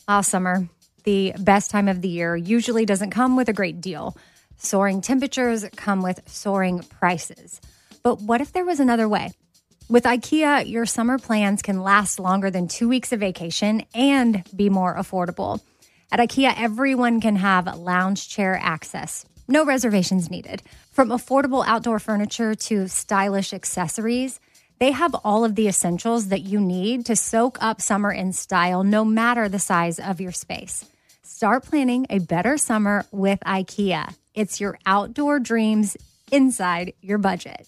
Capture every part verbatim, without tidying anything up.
Ah, summer, the best time of the year, usually doesn't come with a great deal. Soaring temperatures come with soaring prices. But what if there was another way? With IKEA, your summer plans can last longer than two weeks of vacation and be more affordable. At IKEA, everyone can have lounge chair access. No reservations needed. From affordable outdoor furniture to stylish accessories, they have all of the essentials that you need to soak up summer in style, no matter the size of your space. Start planning a better summer with IKEA. It's your outdoor dreams inside your budget.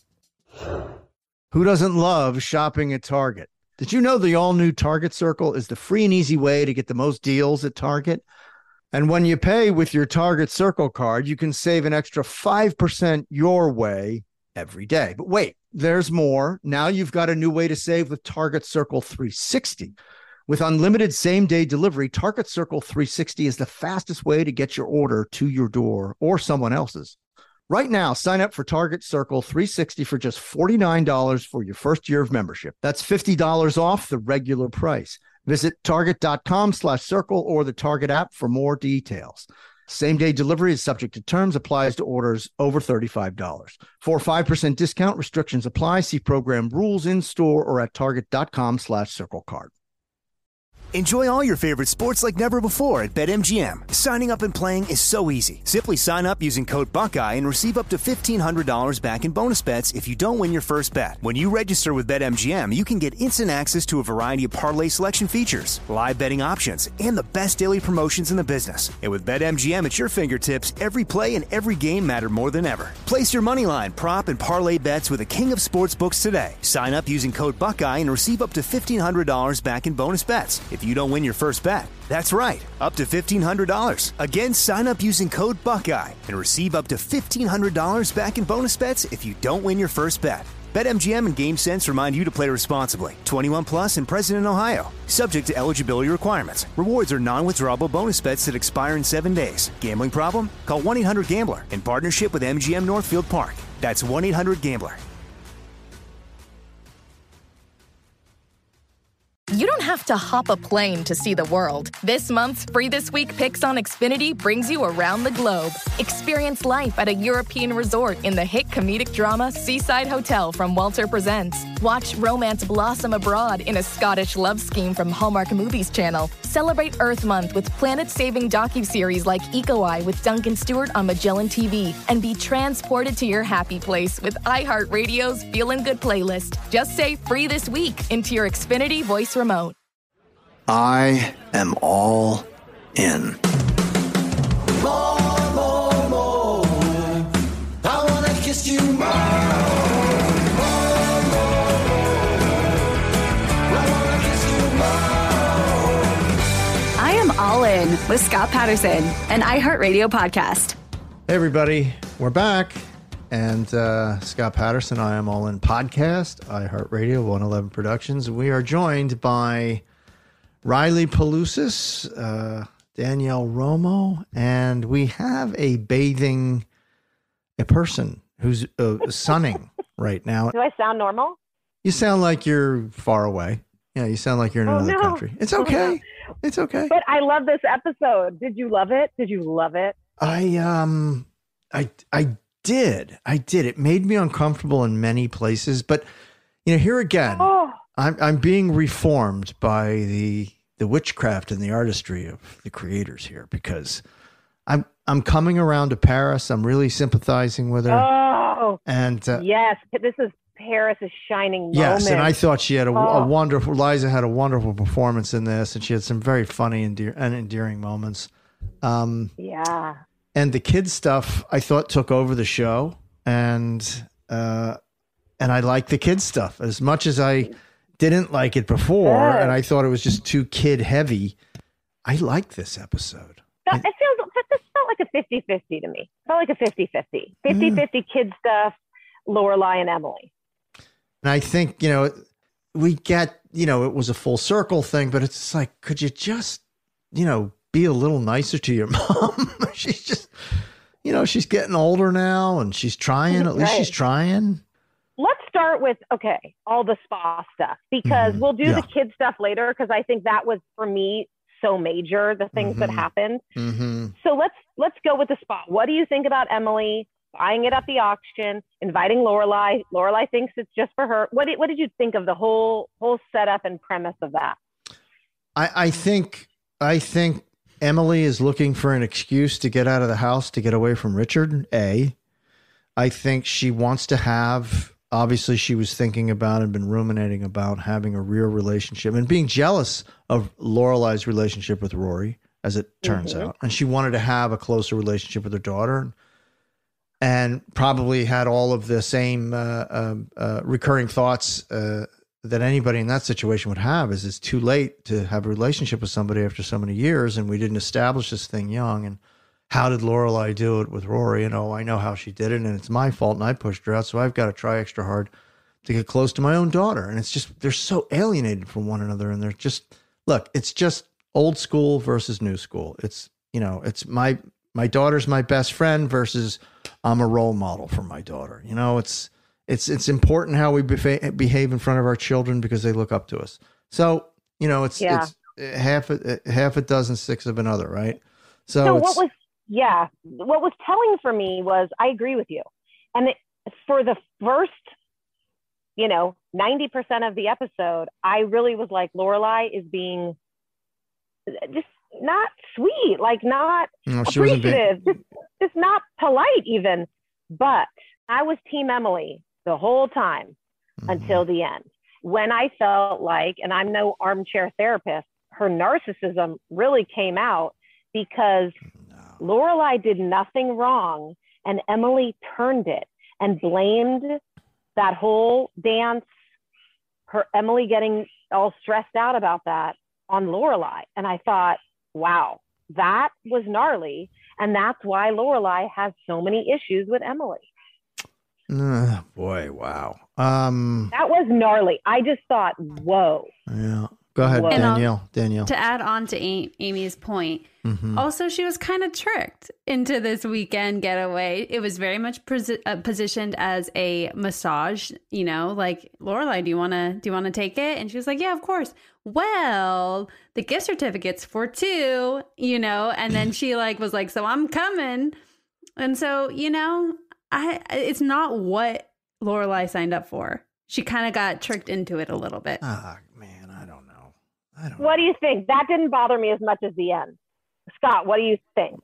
Who doesn't love shopping at Target? Did you know the all-new Target Circle is the free and easy way to get the most deals at Target? And when you pay with your Target Circle card, you can save an extra five percent your way every day. But wait, there's more. Now you've got a new way to save with Target Circle three sixty. With unlimited same-day delivery, Target Circle three sixty is the fastest way to get your order to your door or someone else's. Right now, sign up for Target Circle three sixty for just forty-nine dollars for your first year of membership. That's fifty dollars off the regular price. Visit target.com slash circle or the Target app for more details. Same-day delivery is subject to terms, applies to orders over thirty-five dollars. For a five percent discount, restrictions apply. See program rules in store or at target.com slash circle card. Enjoy all your favorite sports like never before at BetMGM. Signing up and playing is so easy. Simply sign up using code Buckeye and receive up to fifteen hundred dollars back in bonus bets if you don't win your first bet. When you register with BetMGM, you can get instant access to a variety of parlay selection features, live betting options, and the best daily promotions in the business. And with BetMGM at your fingertips, every play and every game matter more than ever. Place your moneyline, prop, and parlay bets with the king of sportsbooks today. Sign up using code Buckeye and receive up to fifteen hundred dollars back in bonus bets if you don't win your first bet. That's right, up to fifteen hundred dollars. Again, sign up using code Buckeye and receive up to fifteen hundred dollars back in bonus bets if you don't win your first bet. BetMGM and GameSense remind you to play responsibly. twenty-one plus and present in Ohio. Subject to eligibility requirements. Rewards are non-withdrawable bonus bets that expire in seven days. Gambling problem? Call one eight hundred gambler in partnership with M G M Northfield Park. That's one eight hundred gambler. You don't have to hop a plane to see the world. This month's Free This Week Picks on Xfinity brings you around the globe. Experience life at a European resort in the hit comedic drama Seaside Hotel from Walter Presents. Watch romance blossom abroad in a Scottish love scheme from Hallmark Movies Channel. Celebrate Earth Month with planet-saving docuseries like Eco Eye with Duncan Stewart on Magellan T V. And be transported to your happy place with iHeartRadio's Feelin' Good playlist. Just say Free This Week into your Xfinity voice remote. I am all in. More, more, more. I wanna kiss you more. More, more, more. I wanna kiss you more. I am all in with Scott Patterson, an iHeartRadio podcast. Hey, everybody. We're back. And uh, Scott Patterson, I Am All In podcast, iHeartRadio, one eleven Productions. We are joined by Riley Palusis, uh, Danielle Romo, and we have a bathing, a person who's uh, sunning right now. Do I sound normal? You sound like you're far away. Yeah, you sound like you're in oh, another no. country. It's okay. Oh, no. It's okay. But I love this episode. Did you love it? Did you love it? I, um, I, I did. I did. It made me uncomfortable in many places, but you know, here again, oh. I'm I'm being reformed by the the witchcraft and the artistry of the creators here, because I'm I'm coming around to Paris. I'm really sympathizing with her. Oh, and uh, yes, this is Paris' shining moment. Yes, and I thought she had a, oh. a wonderful. Liza had a wonderful performance in this, and she had some very funny and endear, and endearing moments. Um, yeah. And the kids stuff, I thought, took over the show, and uh, and I like the kids stuff as much as I didn't like it before, Good. and I thought it was just too kid heavy. I like this episode. It feels this felt like a fifty-fifty to me. It felt like a fifty-fifty. fifty-fifty mm. kid stuff, Lorelai and Emily. And I think, you know, we get, you know, it was a full circle thing, but it's like, could you just, you know, be a little nicer to your mom? She's just, you know, she's getting older now and she's trying, at least right. she's trying. Let's start with, okay, all the spa stuff, because mm-hmm. we'll do yeah. the kid stuff later, because I think that was, for me, so major, the things Mm-hmm. that happened. Mm-hmm. So let's let's go with the spot. What do you think about Emily buying it at the auction, inviting Lorelai? Lorelai thinks it's just for her. What did, what did you think of the whole whole setup and premise of that? I, I think I think Emily is looking for an excuse to get out of the house, to get away from Richard. A. I think she wants to have, obviously she was thinking about and been ruminating about having a real relationship and being jealous of Lorelai's relationship with Rory, as it turns Mhm. out. And she wanted to have a closer relationship with her daughter, and probably had all of the same uh, um, uh, recurring thoughts uh, that anybody in that situation would have, is it's too late to have a relationship with somebody after so many years, and we didn't establish this thing young. And how did Lorelai do it with Rory? And oh, I know how she did it, and it's my fault, and I pushed her out, so I've got to try extra hard to get close to my own daughter. And it's just, they're so alienated from one another, and they're just, look, it's just old school versus new school. It's, you know, it's my my daughter's my best friend versus I'm a role model for my daughter. You know, it's it's it's important how we befa- behave in front of our children because they look up to us. So, you know, it's Yeah. it's half a half a dozen, six of another, right? So, So it's, what was, yeah, what was telling for me was, I agree with you. And it, for the first, you know, ninety percent of the episode, I really was like, Lorelai is being just not sweet, like not no, she wasn't being, appreciative, just, just not polite even. But I was Team Emily the whole time Mhm. until the end, when I felt like, and I'm no armchair therapist, her narcissism really came out because Lorelai did nothing wrong and Emily turned it and blamed that whole dance, her Emily getting all stressed out about that, on Lorelai. And I thought, wow, that was gnarly. And that's why Lorelai has so many issues with Emily. Uh, boy, wow. Um, That was gnarly. I just thought, whoa. yeah. Go ahead, Whoa. And, um, Danielle. Danielle. To add on to A- Amy's point, Mhm. also she was kind of tricked into this weekend getaway. It was very much posi- uh, positioned as a massage, you know, like, Lorelai, do you want to do you want to take it? And she was like, yeah, of course. Well, the gift certificate's for two, you know, and then she like was like, so I'm coming. And so, you know, I it's not what Lorelai signed up for. She kind of got tricked into it a little bit. Ah, man, I don't know. I don't What do you think? That didn't bother me as much as the end. Scott, what do you think?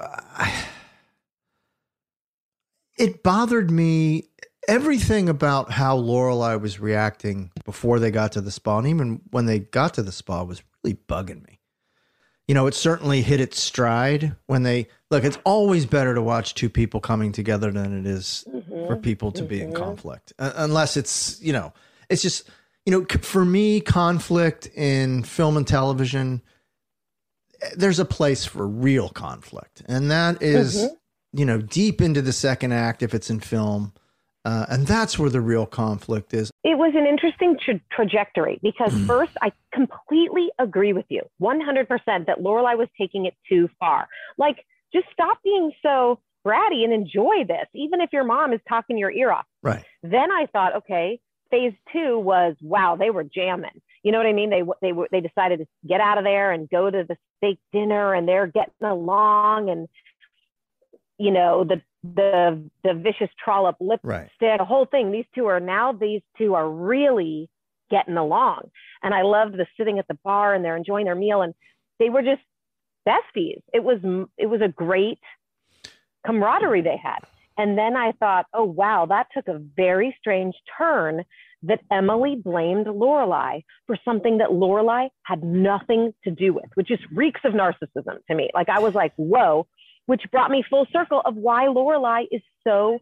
It bothered me, everything about how Lorelai was reacting before they got to the spa, and even when they got to the spa, was really bugging me. You know, it certainly hit its stride when they look. It's always better to watch two people coming together than it is Mm-hmm. for people to be in conflict, uh, unless it's, you know, it's just, you know, c- for me, conflict in film and television, there's a place for real conflict, and that is, Mhm. you know, deep into the second act if it's in film, uh, and that's where the real conflict is. It was an interesting tra- trajectory because first, I completely agree with you one hundred percent that Lorelai was taking it too far. Like, just stop being so bratty and enjoy this, even if your mom is talking your ear off. Right. Then I thought, okay, phase two was, wow, they were jamming. You know what I mean? They they were they decided to get out of there and go to the steak dinner, and they're getting along, and you know the the the vicious trollop lipstick, Right. the whole thing. These two are now these two are really getting along, and I loved the sitting at the bar and they're enjoying their meal, and they were just besties. It was it was a great camaraderie they had. And then I thought, oh, wow, that took a very strange turn, that Emily blamed Lorelai for something that Lorelai had nothing to do with, which just reeks of narcissism to me. Like, I was like, whoa, which brought me full circle of why Lorelai is so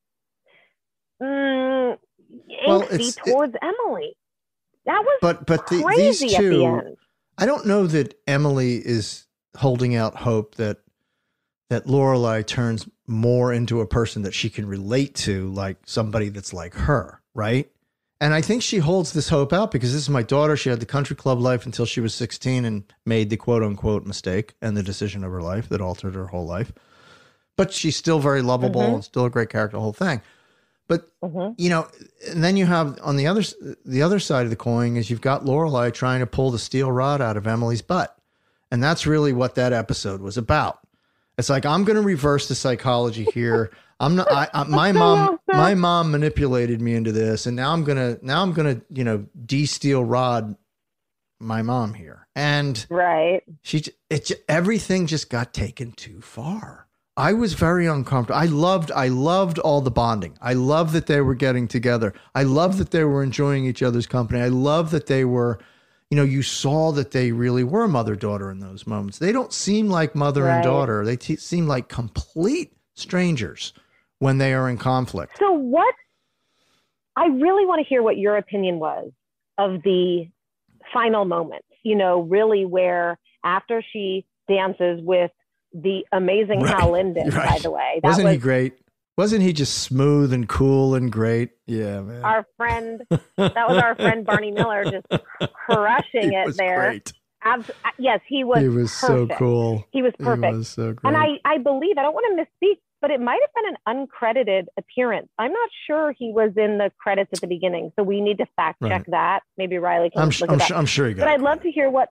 mm, Well, angsty it's- it- towards Emily. That was But but the, crazy these at the two, end. I don't know that Emily is holding out hope that that Lorelai turns more into a person that she can relate to, like somebody that's like her, right? And I think she holds this hope out because this is my daughter. She had the country club life until she was sixteen and made the quote unquote mistake and the decision of her life that altered her whole life. But she's still very lovable Mhm. and still a great character, the whole thing. But Mhm. you know, and then you have on the other the other side of the coin is you've got Lorelai trying to pull the steel rod out of Emily's butt, And that's really what that episode was about. It's like, I'm going to reverse the psychology here. I'm not, I, I, my mom, my mom manipulated me into this. And now I'm going to, now I'm going to, you know, de-steel rod my mom here. And right. She, it, everything just got taken too far. I was very uncomfortable. I loved, I loved all the bonding. I love that they were getting together. I love that they were enjoying each other's company. I love that they were, you know, you saw that they really were mother-daughter in those moments. They don't seem like mother right. and daughter. They t- seem like complete strangers when they are in conflict. So what, I really want to hear what your opinion was of the final moments, you know, really where after she dances with the amazing right. Hal Linden, right. by the way. That Wasn't was, he great? Wasn't he just smooth and cool and great? Yeah, man. Our friend, that was our friend Barney Miller, just crushing he it was there. Great. Abs- yes, he was. He was perfect. so cool. He was perfect. He was so great. And I, I believe, I don't want to misspeak, but it might have been an uncredited appearance. I'm not sure he was in the credits at the beginning, so we need to fact check right. that. Maybe Riley can I'm, look sh- at I'm that. Sh- I'm sure he got. But it. I'd love to hear what.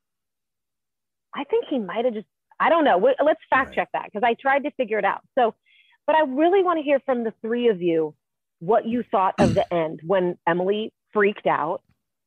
I think he might have just. I don't know. Let's fact right. check that because I tried to figure it out. So, but I really want to hear from the three of you what you thought of the end when Emily freaked out.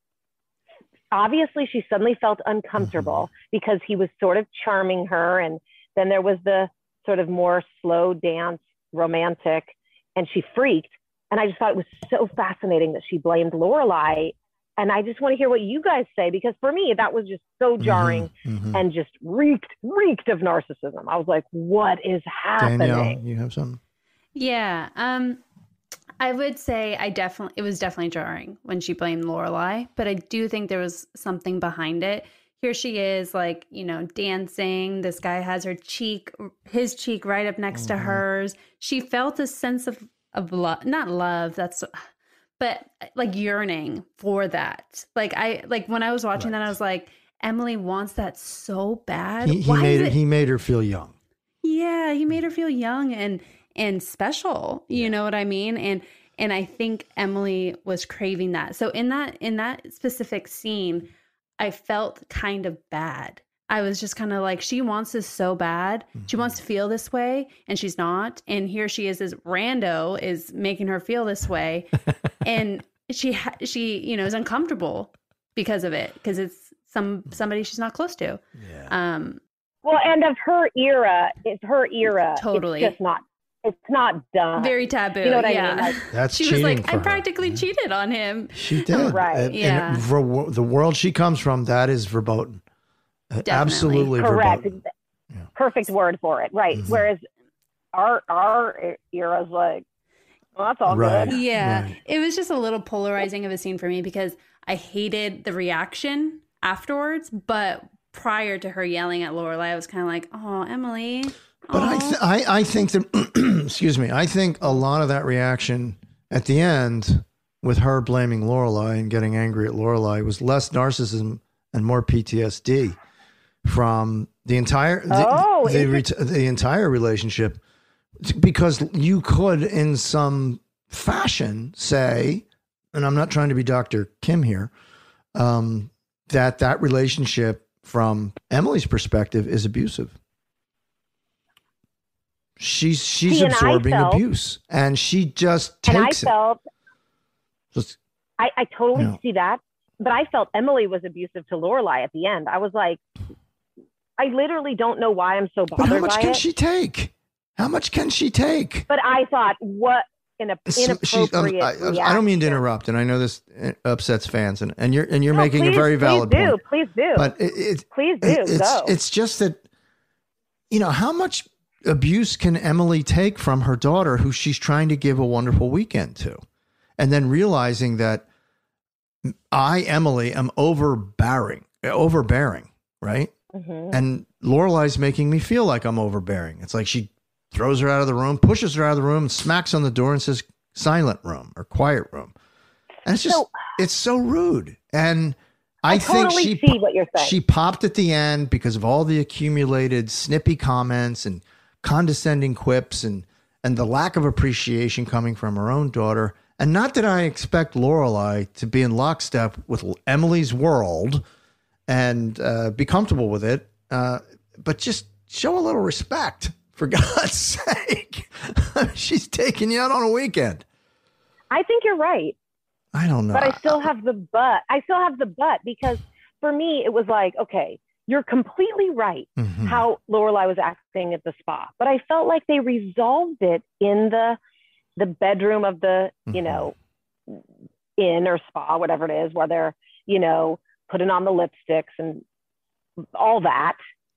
Obviously, she suddenly felt uncomfortable mm-hmm. because he was sort of charming her. And then there was the sort of more slow dance, romantic, and she freaked. And I just thought it was so fascinating that she blamed Lorelai. And I just want to hear what you guys say, because for me, that was just so jarring mm-hmm, mm-hmm. and just reeked, reeked of narcissism. I was like, what is happening? Danielle, you have something? Yeah. Um, I would say I definitely, it was definitely jarring when she blamed Lorelai, but I do think there was something behind it. Here she is, like, you know, dancing. This guy has her cheek, his cheek right up next mm-hmm. to hers. She felt a sense of, of love, not love, that's... but like yearning for that. Like I, like when I was watching right. that, I was like, Emily wants that so bad. He, he Why made it, it, he made her feel young. Yeah. He made her feel young and, and special, you yeah. know what I mean? And, and I think Emily was craving that. So in that, in that specific scene, I felt kind of bad. I was just kind of like, she wants this so bad. Mm-hmm. She wants to feel this way and she's not. And here she is, this rando is making her feel this way. And she, ha- she, you know, is uncomfortable because of it. Because it's some, somebody she's not close to. Yeah. Um, well, and of her era, it's her era. Totally. It's just not, it's not done. Very taboo. You know what yeah. I mean? Like, That's she cheating was like, for I her. practically yeah. cheated on him. She did. Right. And, yeah. and for the world she comes from, that is verboten. Definitely. Absolutely correct. verboten. Yeah. Perfect word for it. Right. Mm-hmm. Whereas our our era's like, well, that's all right. good. Yeah. Right. It was just a little polarizing of a scene for me because I hated the reaction afterwards, but prior to her yelling at Lorelai, I was kind of like, oh, Emily. But I, th- I I think that, excuse me, I think a lot of that reaction at the end with her blaming Lorelai and getting angry at Lorelai was less narcissism and more P T S D from the entire the, oh, the, ret- the entire relationship, because you could in some fashion say, and I'm not trying to be Doctor Kim here, um, that that relationship from Emily's perspective is abusive. She's she's See, absorbing felt, abuse, and she just takes and I felt, it. Just, I, I totally you know. see that. But I felt Emily was abusive to Lorelai at the end. I was like, I literally don't know why I'm so bothered by it. But how much can it. she take? How much can she take? But I thought, what an inappropriate she, um, I, I don't mean to interrupt, and I know this upsets fans, and, and you're and you're no, making please, a very valid please do, point. Please do. But it, it, please do. It, it's, go. it's just that, you know, how much abuse can Emily take from her daughter, who she's trying to give a wonderful weekend to, and then realizing that I, Emily, am overbearing, overbearing, right? Mm-hmm. And Lorelai's making me feel like I'm overbearing. It's like she throws her out of the room, pushes her out of the room, smacks on the door and says, silent room or quiet room. And it's just, so, it's so rude. And I, I think totally she, see what you're saying. She popped at the end because of all the accumulated snippy comments and condescending quips and, and the lack of appreciation coming from her own daughter. And not that I expect Lorelai to be in lockstep with Emily's world and uh, be comfortable with it. Uh, but just show a little respect, for God's sake. She's taking you out on a weekend. I think you're right. I don't know. But I still have the but. I still have the but because for me, it was like, okay, you're completely right Mhm. how Lorelai was acting at the spa. But I felt like they resolved it in the the bedroom of the, you Mhm. know, inn or spa, whatever it is, where they're, you know, putting on the lipsticks and all that.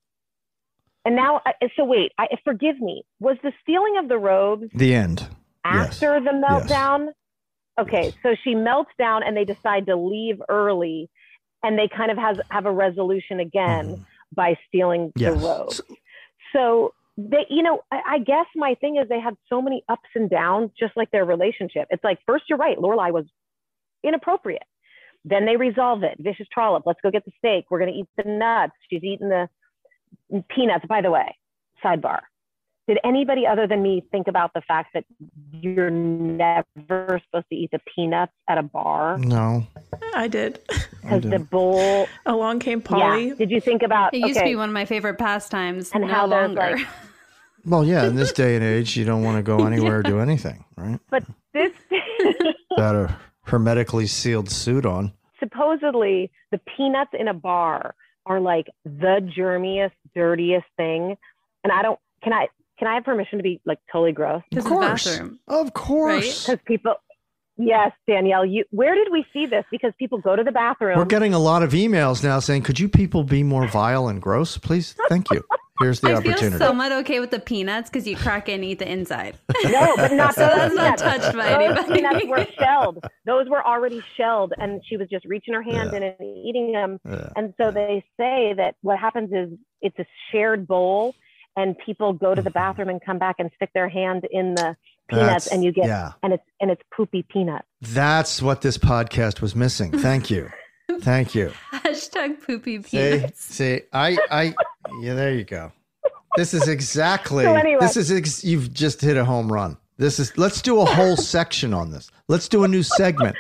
And now, I- so wait, I, forgive me. Was the stealing of the robes The end. after Yes. the meltdown? Okay, so she melts down and they decide to leave early, and they kind of has have a resolution again Mhm. by stealing Yes. the robes. So they, you know, I, I guess my thing is they had so many ups and downs, just like their relationship. It's like, first, you're right, Lorelai was inappropriate. Then they resolve it. Vicious trollop. Let's go get the steak. We're going to eat the nuts. She's eating the peanuts. By the way, sidebar. Did anybody other than me think about the fact that you're never supposed to eat the peanuts at a bar? No. I did. Because the bowl. Along came Polly. Yeah. Did you think about It used okay, to be one of my favorite pastimes, and no how there's longer. like, Well, yeah, in this day and age, you don't want to go anywhere or do anything, right? but this Got a hermetically sealed suit on. supposedly the peanuts in a bar are like the germiest, dirtiest thing. And I don't, can I, can I have permission to be like totally gross? Of This is course. bathroom. Of course. Because people, yes, Danielle, you, where did we see this? Because people go to the bathroom. We're getting a lot of emails now saying, could you people be more vile and gross, please? Thank you. Here's the I opportunity. feel somewhat okay with the peanuts because you crack and eat the inside. No, but not So those that's not peanuts. touched by Those anybody. peanuts were shelled. Those were already shelled, and she was just reaching her hand in and eating them. Yeah. And so they say that what happens is it's a shared bowl, and people go to the bathroom and come back and stick their hand in the peanuts, That's- and you get yeah. and it's and it's poopy peanuts. That's what this podcast was missing. Thank you. Thank you. Hashtag poopy See, peanuts. see, I, I, yeah, there you go. This is exactly, So anyway. this is, ex- you've just hit a home run. This is, let's do a whole section on this. Let's do a new segment.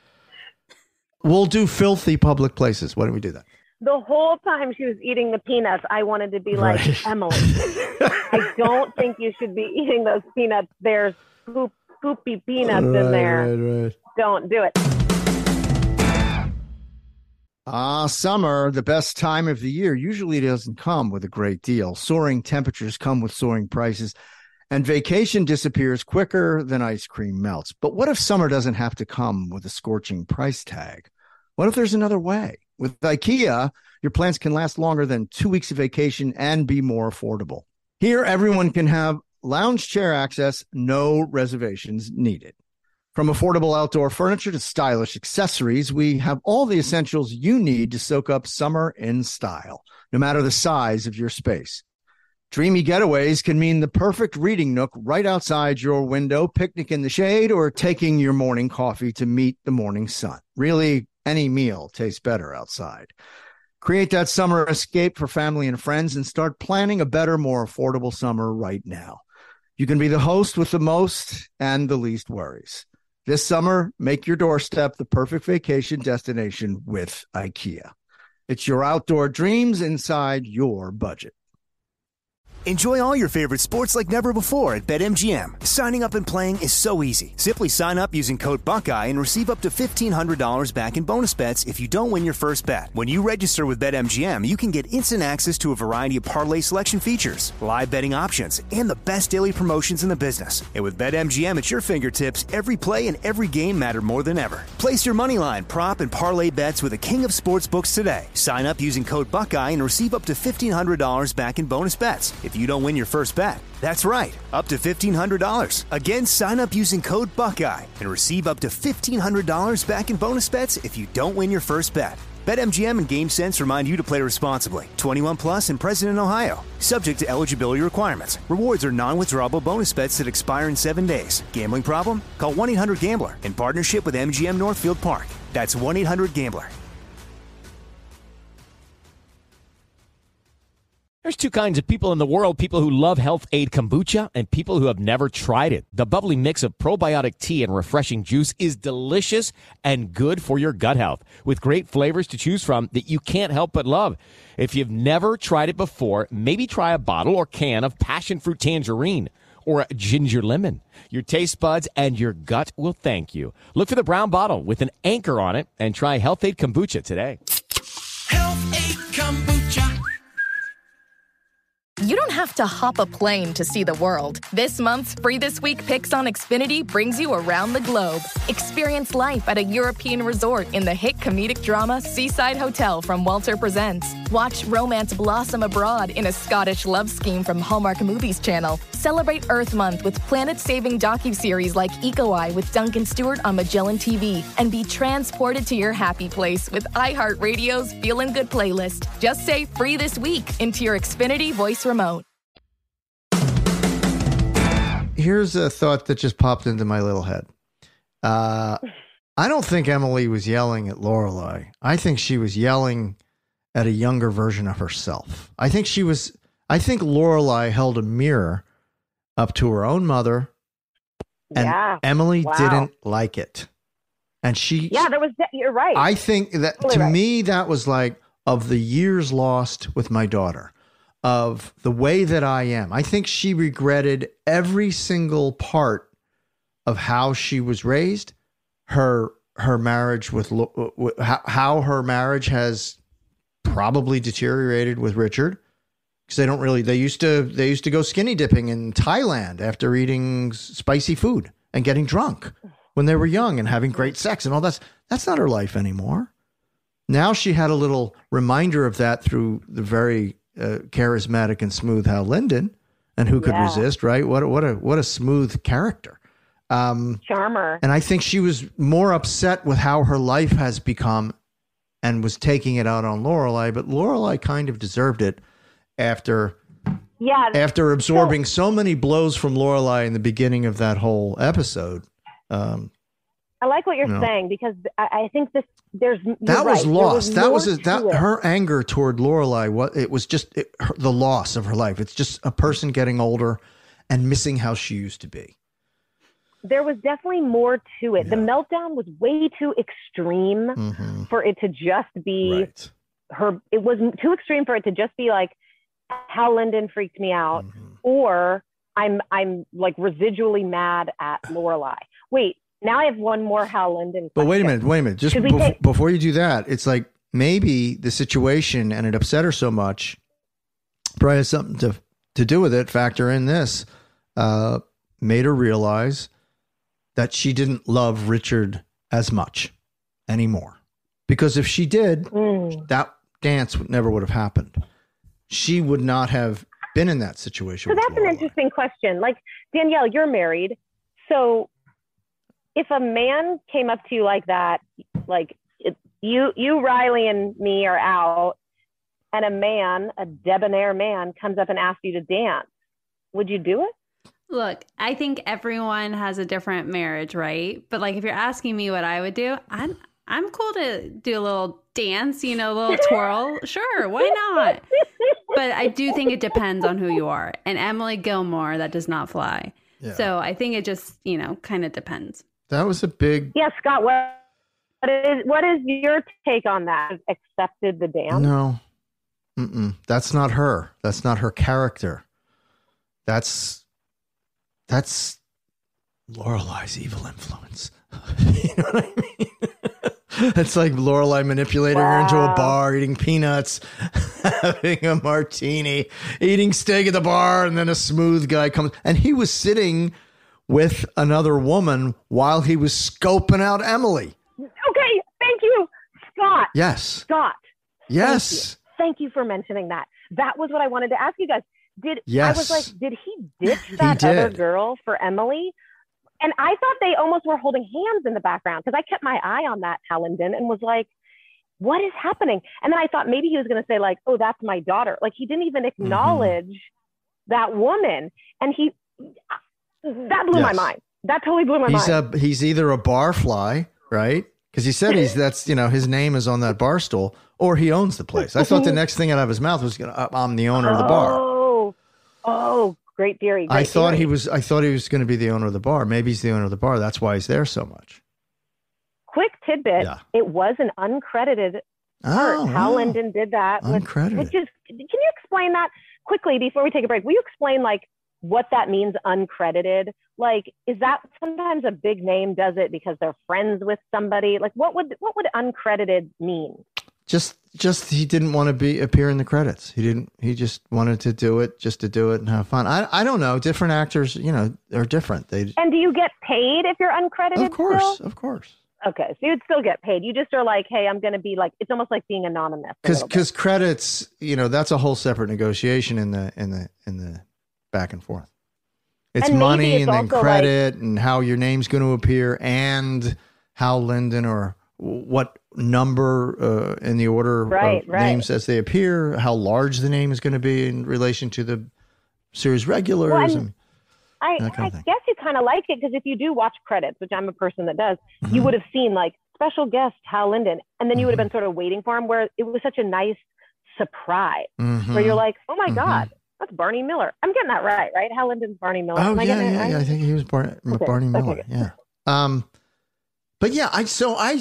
We'll do filthy public places. Why don't we do that? The whole time she was eating the peanuts, I wanted to be like, Right. Emily, I don't think you should be eating those peanuts. There's poop, poopy peanuts in there. Right, right. Don't do it. Ah, summer, the best time of the year, usually doesn't come with a great deal. Soaring temperatures come with soaring prices, and vacation disappears quicker than ice cream melts. But what if summer doesn't have to come with a scorching price tag? What if there's another way? With IKEA, your plans can last longer than two weeks of vacation and be more affordable. Here, everyone can have lounge chair access, no reservations needed. From affordable outdoor furniture to stylish accessories, we have all the essentials you need to soak up summer in style, no matter the size of your space. Dreamy getaways can mean the perfect reading nook right outside your window, picnic in the shade, or taking your morning coffee to meet the morning sun. Really, any meal tastes better outside. Create that summer escape for family and friends and start planning a better, more affordable summer right now. You can be the host with the most and the least worries. This summer, make your doorstep the perfect vacation destination with IKEA. It's your outdoor dreams inside your budget. Enjoy all your favorite sports like never before at BetMGM. Signing up and playing is so easy. Simply sign up using code Buckeye and receive up to fifteen hundred dollars back in bonus bets if you don't win your first bet. When you register with BetMGM, you can get instant access to a variety of parlay selection features, live betting options, and the best daily promotions in the business. And with BetMGM at your fingertips, every play and every game matter more than ever. Place your moneyline, prop, and parlay bets with the king of sportsbooks today. Sign up using code Buckeye and receive up to fifteen hundred dollars back in bonus bets if you don't win your first bet. That's right, up to fifteen hundred dollars. Again, sign up using code Buckeye and receive up to fifteen hundred dollars back in bonus bets if you don't win your first bet. BetMGM and GameSense remind you to play responsibly. twenty-one plus and present in Ohio. Subject to eligibility requirements. Rewards are non-withdrawable bonus bets that expire in seven days. Gambling problem? Call one eight hundred gambler in partnership with M G M Northfield Park. That's one eight hundred gambler. There's two kinds of people in the world, people who love Health Aid Kombucha and people who have never tried it. The bubbly mix of probiotic tea and refreshing juice is delicious and good for your gut health, with great flavors to choose from that you can't help but love. If you've never tried it before, maybe try a bottle or can of passion fruit tangerine or a ginger lemon. Your taste buds and your gut will thank you. Look for the brown bottle with an anchor on it and try Health Aid Kombucha today. Health Aid Kombucha. You don't have to hop a plane to see the world. This month's Free This Week Picks on Xfinity brings you around the globe. Experience life at a European resort in the hit comedic drama Seaside Hotel from Walter Presents. Watch romance blossom abroad in a Scottish love scheme from Hallmark Movies Channel. Celebrate Earth Month with planet-saving docuseries like Eco Eye with Duncan Stewart on Magellan T V. And be transported to your happy place with iHeartRadio's Feelin' Good playlist. Just say Free This Week into your Xfinity voice remote. Here's a thought that just popped into my little head. Uh, I don't think Emily was yelling at Lorelai. I think she was yelling at a younger version of herself. I think she was, I think Lorelai held a mirror up to her own mother, and yeah. Emily wow. didn't like it. And she, yeah, there was, you're right. I think that totally to right. me, that was like, of the years lost with my daughter, of the way that I am. I think she regretted every single part of how she was raised, her, her marriage with, how, how her marriage has probably deteriorated with Richard, because they don't really, they used to, they used to go skinny dipping in Thailand after eating spicy food and getting drunk when they were young and having great sex and all that. That's not her life anymore. Now she had a little reminder of that through the very uh, charismatic and smooth Hal Linden, and who could yeah. resist, right? What a, what a, what a smooth character. Um, Charmer. And I think she was more upset with how her life has become and was taking it out on Lorelai, but Lorelai kind of deserved it after yeah, after absorbing so, so many blows from Lorelai in the beginning of that whole episode. Um, I like what you're no. saying, because I, I think this there's that was right. lost. Was that was a, that it. her anger toward Lorelai. What it was just it, her, the loss of her life. It's just a person getting older and missing how she used to be. There was definitely more to it. Yeah. The meltdown was way too extreme mm-hmm. for it to just be right. her. It was too extreme for it to just be like, Hal Linden freaked me out, mm-hmm. or I'm I'm like residually mad at Lorelai. Wait, now I have one more Hal Linden question. But wait a minute, wait a minute. Just before, take- before you do that, it's like maybe the situation, and it upset her so much, probably has something to to do with it. Factor in this, uh, made her realize that she didn't love Richard as much anymore. Because if she did, mm. that dance would never would have happened. She would not have been in that situation. So that's Lorelai. An interesting question. Like, Danielle, you're married. So if a man came up to you like that, like it, you, you, Riley and me are out, and a man, a debonair man comes up and asks you to dance, would you do it? Look, I think everyone has a different marriage, right? But like, if you're asking me what I would do, I'm I'm cool to do a little dance, you know, a little twirl. Sure, why not? But I do think it depends on who you are. And Emily Gilmore, that does not fly. Yeah. So I think it just, you know, kind of depends. That was a big. Yeah, Scott. What what is what is your take on that? Accepted the dance? No, Mm-mm. That's not her. That's not her character. That's. That's Lorelai's evil influence. You know what I mean? It's like Lorelai manipulating wow. her into a bar, eating peanuts, having a martini, eating steak at the bar, and then a smooth guy comes. And he was sitting with another woman while he was scoping out Emily. Okay, thank you, Scott. Yes. Scott. Yes. Thank you, thank you for mentioning that. That was what I wanted to ask you guys. Did yes. I was like, did he ditch that he other girl for Emily? And I thought they almost were holding hands in the background, because I kept my eye on that Hal Linden and was like, what is happening? And then I thought maybe he was going to say like, oh, that's my daughter. Like, he didn't even acknowledge mm-hmm. that woman. And he, that blew yes. my mind. That totally blew my he's mind. A, he's either a barfly, right? Because he said he's that's you know his name is on that bar stool, or he owns the place. I thought the next thing out of his mouth was, gonna, "I'm the owner of the bar." Oh, oh, great theory. Great I thought theory. he was. I thought he was going to be the owner of the bar. Maybe he's the owner of the bar. That's why he's there so much. Quick tidbit: Yeah. it was an uncredited part. Oh, Hal wow. Linden did that. with- Uncredited. Which is, can you explain that quickly before we take a break? Will you explain like what that means, uncredited? Like, is that sometimes a big name does it because they're friends with somebody? Like, what would what would uncredited mean? Just, just he didn't want to be appear in the credits. He didn't. He just wanted to do it, just to do it and have fun. I, I don't know. Different actors, you know, are different. They, And do you get paid if you're uncredited? of course, still? of course. Okay, so you'd still get paid. You just are like, hey, I'm going to be like, it's almost like being anonymous. a Because little bit. because credits, you know, that's a whole separate negotiation in the in the in the back and forth. It's And maybe money it's and then also credit and how your name's going to appear and how Linden or what number uh, in the order Right, of right. names as they appear, how large the name is going to be in relation to the series regulars. Well, and- and, I, that kind I of thing. guess you kind of like it because if you do watch credits, which I'm a person that does, Mm-hmm. you would have seen like special guest Hal Linden, and then you would have been sort of waiting for him, where it was such a nice surprise, Mhm. where you're like, oh my Mhm. God, that's Barney Miller. I'm getting that right, right? Hal Linden's Barney Miller. Oh Am I yeah, getting it yeah, right? yeah. I think he was Bar- Okay, Barney okay, Miller. good. Yeah. Um, but yeah, I so I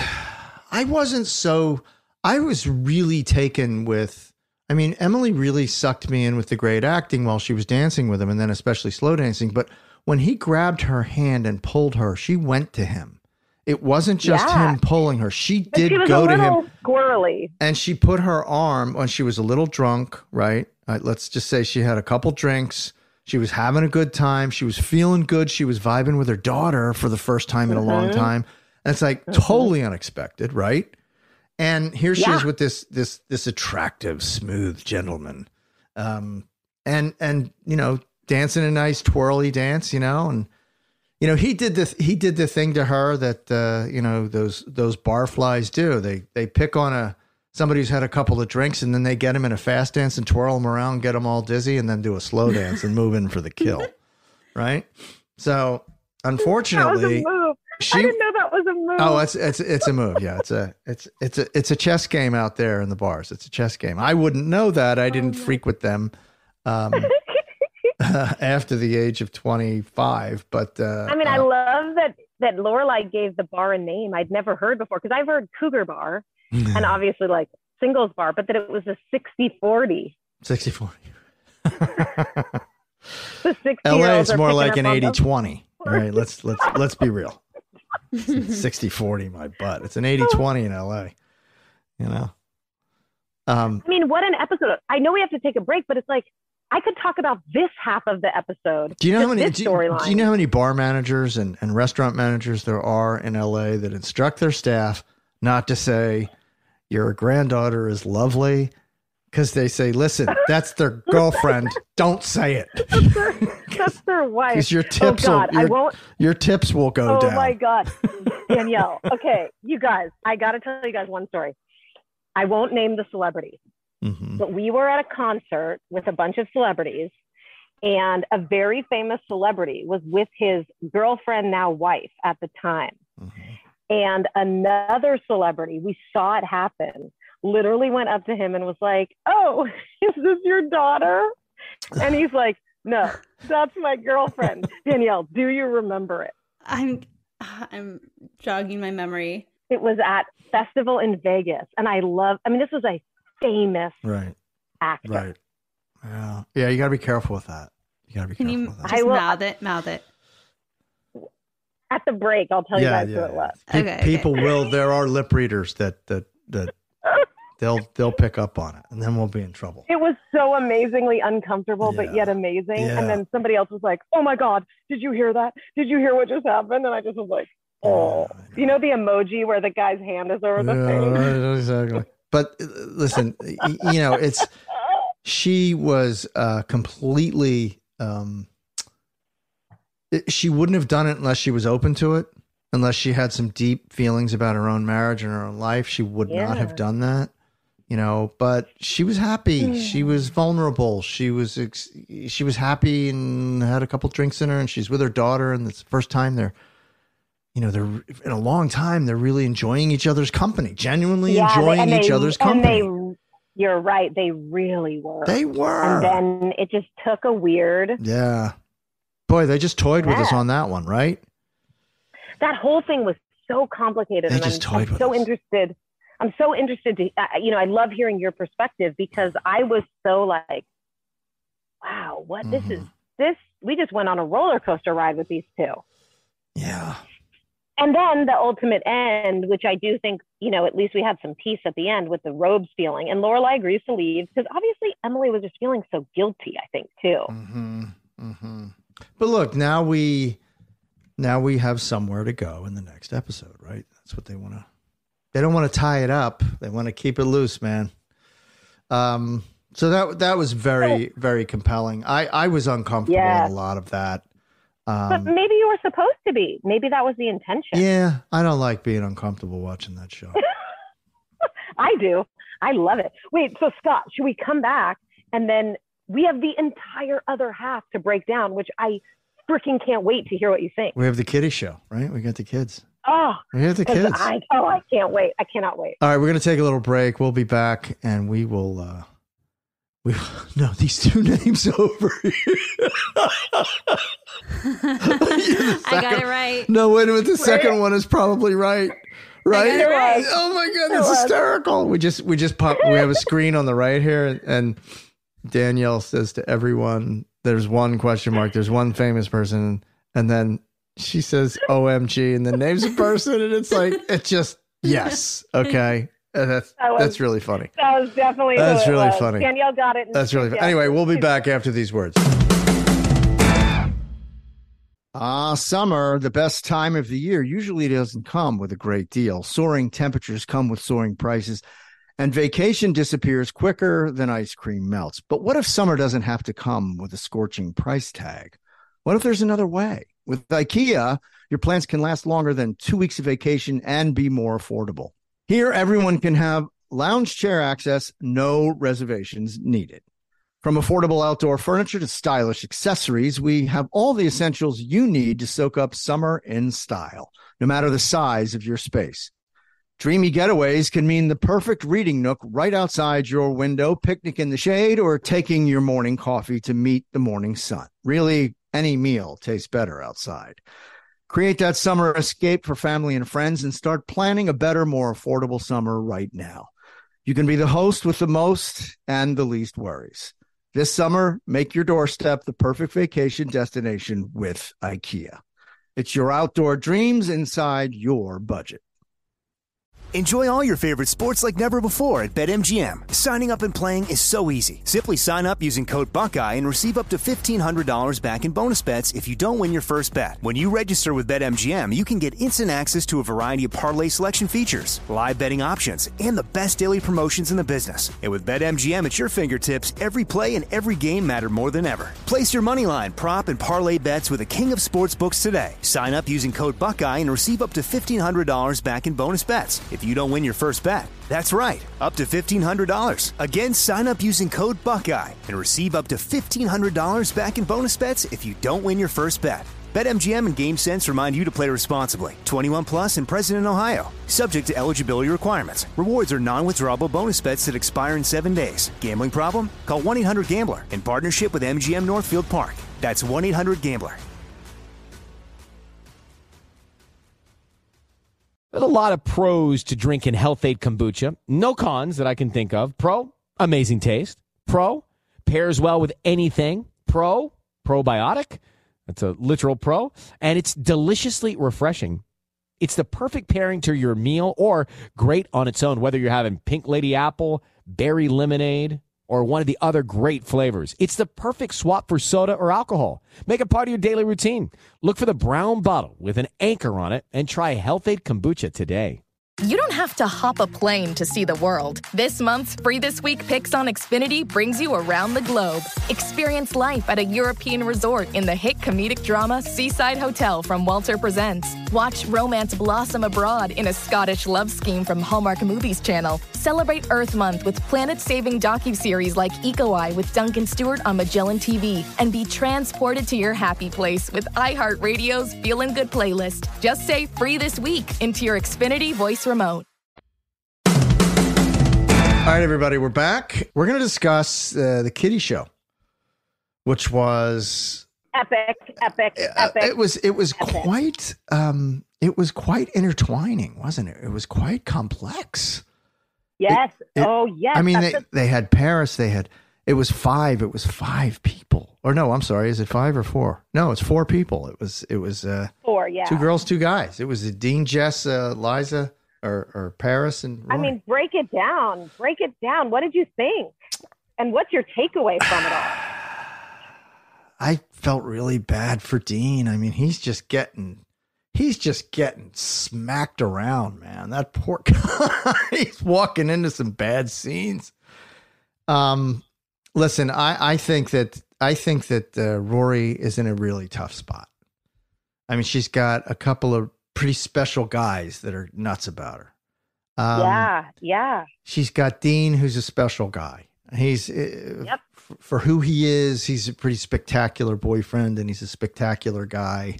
I wasn't so I was really taken with. I mean, Emily really sucked me in with the great acting while she was dancing with him, and then especially slow dancing. But when he grabbed her hand and pulled her, she went to him. It wasn't just Yeah. him pulling her; she But did she was go a to little him. squirrely. And she put her arm when she was a little drunk, right? Uh, let's just say she had a couple drinks. She was having a good time. She was feeling good. She was vibing with her daughter for the first time in a long Mm-hmm. time. And it's like totally unexpected, right? And here she Yeah. is with this this this attractive, smooth gentleman. Um and and you know, dancing a nice twirly dance, you know, and you know, he did the he did the thing to her that uh, you know, those those barflies do. They they pick on a somebody who's had a couple of drinks and then they get him in a fast dance and twirl him around, get him all dizzy, and then do a slow dance and move in for the kill. Right? So That was a unfortunately move. I she didn't know that was a move. Oh, it's it's it's a move. Yeah, it's a it's it's a it's a chess game out there in the bars. It's a chess game. I wouldn't know that. I didn't frequent them um, after the age of twenty-five. But uh, I mean, I uh, love that that Lorelai gave the bar a name I'd never heard before, because I've heard Cougar Bar and obviously like singles bar, but that it was a sixty forty. sixty forty. The sixty L A year olds is are more picking like up an on eighty them. twenty. All right, let's let's let's be real. sixty forty my butt. It's an eighty twenty in L A. You know. Um I mean, what an episode. I know we have to take a break, but it's like I could talk about this half of the episode. Do you know how just many this do you, storyline. do you know how many bar managers and, and restaurant managers there are in L A that instruct their staff not to say your granddaughter is lovely? Because they say, listen, that's their girlfriend. Don't say it. That's their, that's their wife. Because your tips oh God, will I your, won't. your tips will go Oh down. my God, Danielle. Okay, you guys, I got to tell you guys one story. I won't name the celebrity, Mhm. but we were at a concert with a bunch of celebrities, and a very famous celebrity was with his girlfriend, now wife, at the time. Mhm. And another celebrity, we saw it happen, literally went up to him and was like, "Oh, is this your daughter?" And he's like, "No, that's my girlfriend." Danielle, do you remember it? I'm I'm jogging my memory. It was at festival in Vegas, and I love. I mean, this was a famous Right. actor. Right. Yeah. Yeah. You got to be careful with that. You got to be Can careful you with that. just I will- mouth it? Mouth it. At the break, I'll tell you yeah. guys Yeah. who it was. Pe- Okay, okay. People will. There are lip readers that that that they'll they'll pick up on it, and then we'll be in trouble. It was so amazingly uncomfortable, but Yeah. yet amazing. Yeah. And then somebody else was like, "Oh my God, did you hear that? Did you hear what just happened?" And I just was like, "Oh, you know the emoji where the guy's hand is over the Yeah, thing." right, exactly. But uh, listen, y- you know, it's she was uh, completely. Um, it- she wouldn't have done it unless she was open to it. Unless she had some deep feelings about her own marriage and her own life, she would not have Yeah. done that. You know, but she was happy. She was vulnerable. She was ex- she was happy and had a couple drinks in her, and she's with her daughter, and it's the first time they're, you know, they're in a long time, they're really enjoying each other's company, genuinely Yeah, enjoying they, each they, other's and company. They, you're right. They really were. They were. And then it just took a weird. Yeah. Boy, they just toyed with us Yeah. on that one, right? That whole thing was so complicated. They and just I'm, toyed I'm with so us. interested. I'm so interested to, uh, you know, I love hearing your perspective because I was so like, wow, what Mhm. this is, this, we just went on a roller coaster ride with these two. Yeah. And then the ultimate end, which I do think, you know, at least we had some peace at the end with the robes feeling. And Lorelai agrees to leave because obviously Emily was just feeling so guilty, I think, too. Mm-hmm. Mm-hmm. But look, now we now we have somewhere to go in the next episode, right? That's what they want to. They don't want to tie it up. They want to keep it loose, man. Um. So that that was very very compelling. I I was uncomfortable Yes. with a lot of that. But Um, maybe you were supposed to be. Maybe that was the intention. yeah, I don't like being uncomfortable watching that show. I do. I love it. Wait, so Scott, should we come back and then we have the entire other half to break down, which I freaking can't wait to hear what you think. We have the kiddie show, right? We got the kids. Oh, We have the 'cause kids. I, oh, I can't wait. I cannot wait. All right, we're gonna take a little break. We'll be back, and we will. uh We no these two names over here. I got it right. No, wait a minute. The second one is probably right. Right? got it right. Oh my god, It it's was. hysterical. We just we just pop. We have a screen on the right here, and Danielle says to everyone, "There's one question mark. There's one famous person," and then she says, "O M G," and then names a person, and it's like it's just yes, okay. And that's That was- that's really funny. That was definitely who That's it really was. funny. Danielle got it. and- That's really fun. yeah. Anyway, we'll be back after these words. Ah, summer, the best time of the year, usually doesn't come with a great deal. Soaring temperatures come with soaring prices, and vacation disappears quicker than ice cream melts. But what if summer doesn't have to come with a scorching price tag? What if there's another way? With IKEA, your plans can last longer than two weeks of vacation and be more affordable. Here, everyone can have lounge chair access, no reservations needed. From affordable outdoor furniture to stylish accessories, we have all the essentials you need to soak up summer in style, no matter the size of your space. Dreamy getaways can mean the perfect reading nook right outside your window, picnic in the shade, or taking your morning coffee to meet the morning sun. Really, any meal tastes better outside. Create that summer escape for family and friends and start planning a better, more affordable summer right now. You can be the host with the most and the least worries. This summer, make your doorstep the perfect vacation destination with IKEA. It's your outdoor dreams inside your budget. Enjoy all your favorite sports like never before at BetMGM. Signing up and playing is so easy. Simply sign up using code Buckeye and receive up to fifteen hundred dollars back in bonus bets if you don't win your first bet. When you register with BetMGM, you can get instant access to a variety of parlay selection features, live betting options, and the best daily promotions in the business. And with BetMGM at your fingertips, every play and every game matter more than ever. Place your moneyline, prop, and parlay bets with the king of sportsbooks today. Sign up using code Buckeye and receive up to fifteen hundred dollars back in bonus bets if you don't win your first bet. That's right, up to fifteen hundred dollars. Again, sign up using code Buckeye and receive up to fifteen hundred dollars back in bonus bets if you don't win your first bet. BetMGM and GameSense remind you to play responsibly. twenty-one plus and present in Ohio. Subject to eligibility requirements. Rewards are non-withdrawable bonus bets that expire in seven days. Gambling problem? Call one eight hundred gambler in partnership with M G M Northfield Park. That's one eight hundred gambler. There's a lot of pros to drinking Health Aid kombucha. No cons that I can think of. Pro, amazing taste. Pro, pairs well with anything. Pro, probiotic. That's a literal pro. And it's deliciously refreshing. It's the perfect pairing to your meal or great on its own, whether you're having pink lady apple, berry lemonade, or one of the other great flavors. It's the perfect swap for soda or alcohol. Make it part of your daily routine. Look for the brown bottle with an anchor on it and try Health Aid Kombucha today. You don't have to hop a plane to see the world. This month's Free This Week Picks on Xfinity brings you around the globe. Experience life at a European resort in the hit comedic drama Seaside Hotel from Walter Presents. Watch romance blossom abroad in a Scottish love scheme from Hallmark Movies Channel. Celebrate Earth Month with planet-saving docuseries like Eco Eye with Duncan Stewart on Magellan T V. And be transported to your happy place with iHeartRadio's Feelin' Good playlist. Just say Free This Week into your Xfinity voice remote. All right, everybody, we're back. We're going to discuss uh, the Kitty Show, which was epic, epic, uh, epic. It was it was epic. quite um, it was quite intertwining, wasn't it? It was quite complex. Yes. It, it, oh, yes. I mean, they, a- they had Paris. They had it was five. It was five people. Or no, I'm sorry. Is it five or four? No, it's four people. It was it was uh, four. Yeah. two girls, two guys. It was Dean, Jess, uh, Liza. Or, or Paris and Roy. I mean, break it down. Break it down. What did you think? And what's your takeaway from it all? I felt really bad for Dean. I mean, he's just getting, he's just getting smacked around, man. That poor guy. He's walking into some bad scenes. Um, listen, I, I think that I think that uh, Rory is in a really tough spot. I mean, she's got a couple of pretty special guys that are nuts about her. Um, yeah, yeah. She's got Dean, who's a special guy. He's uh, yep. f- for who he is. He's a pretty spectacular boyfriend, and he's a spectacular guy.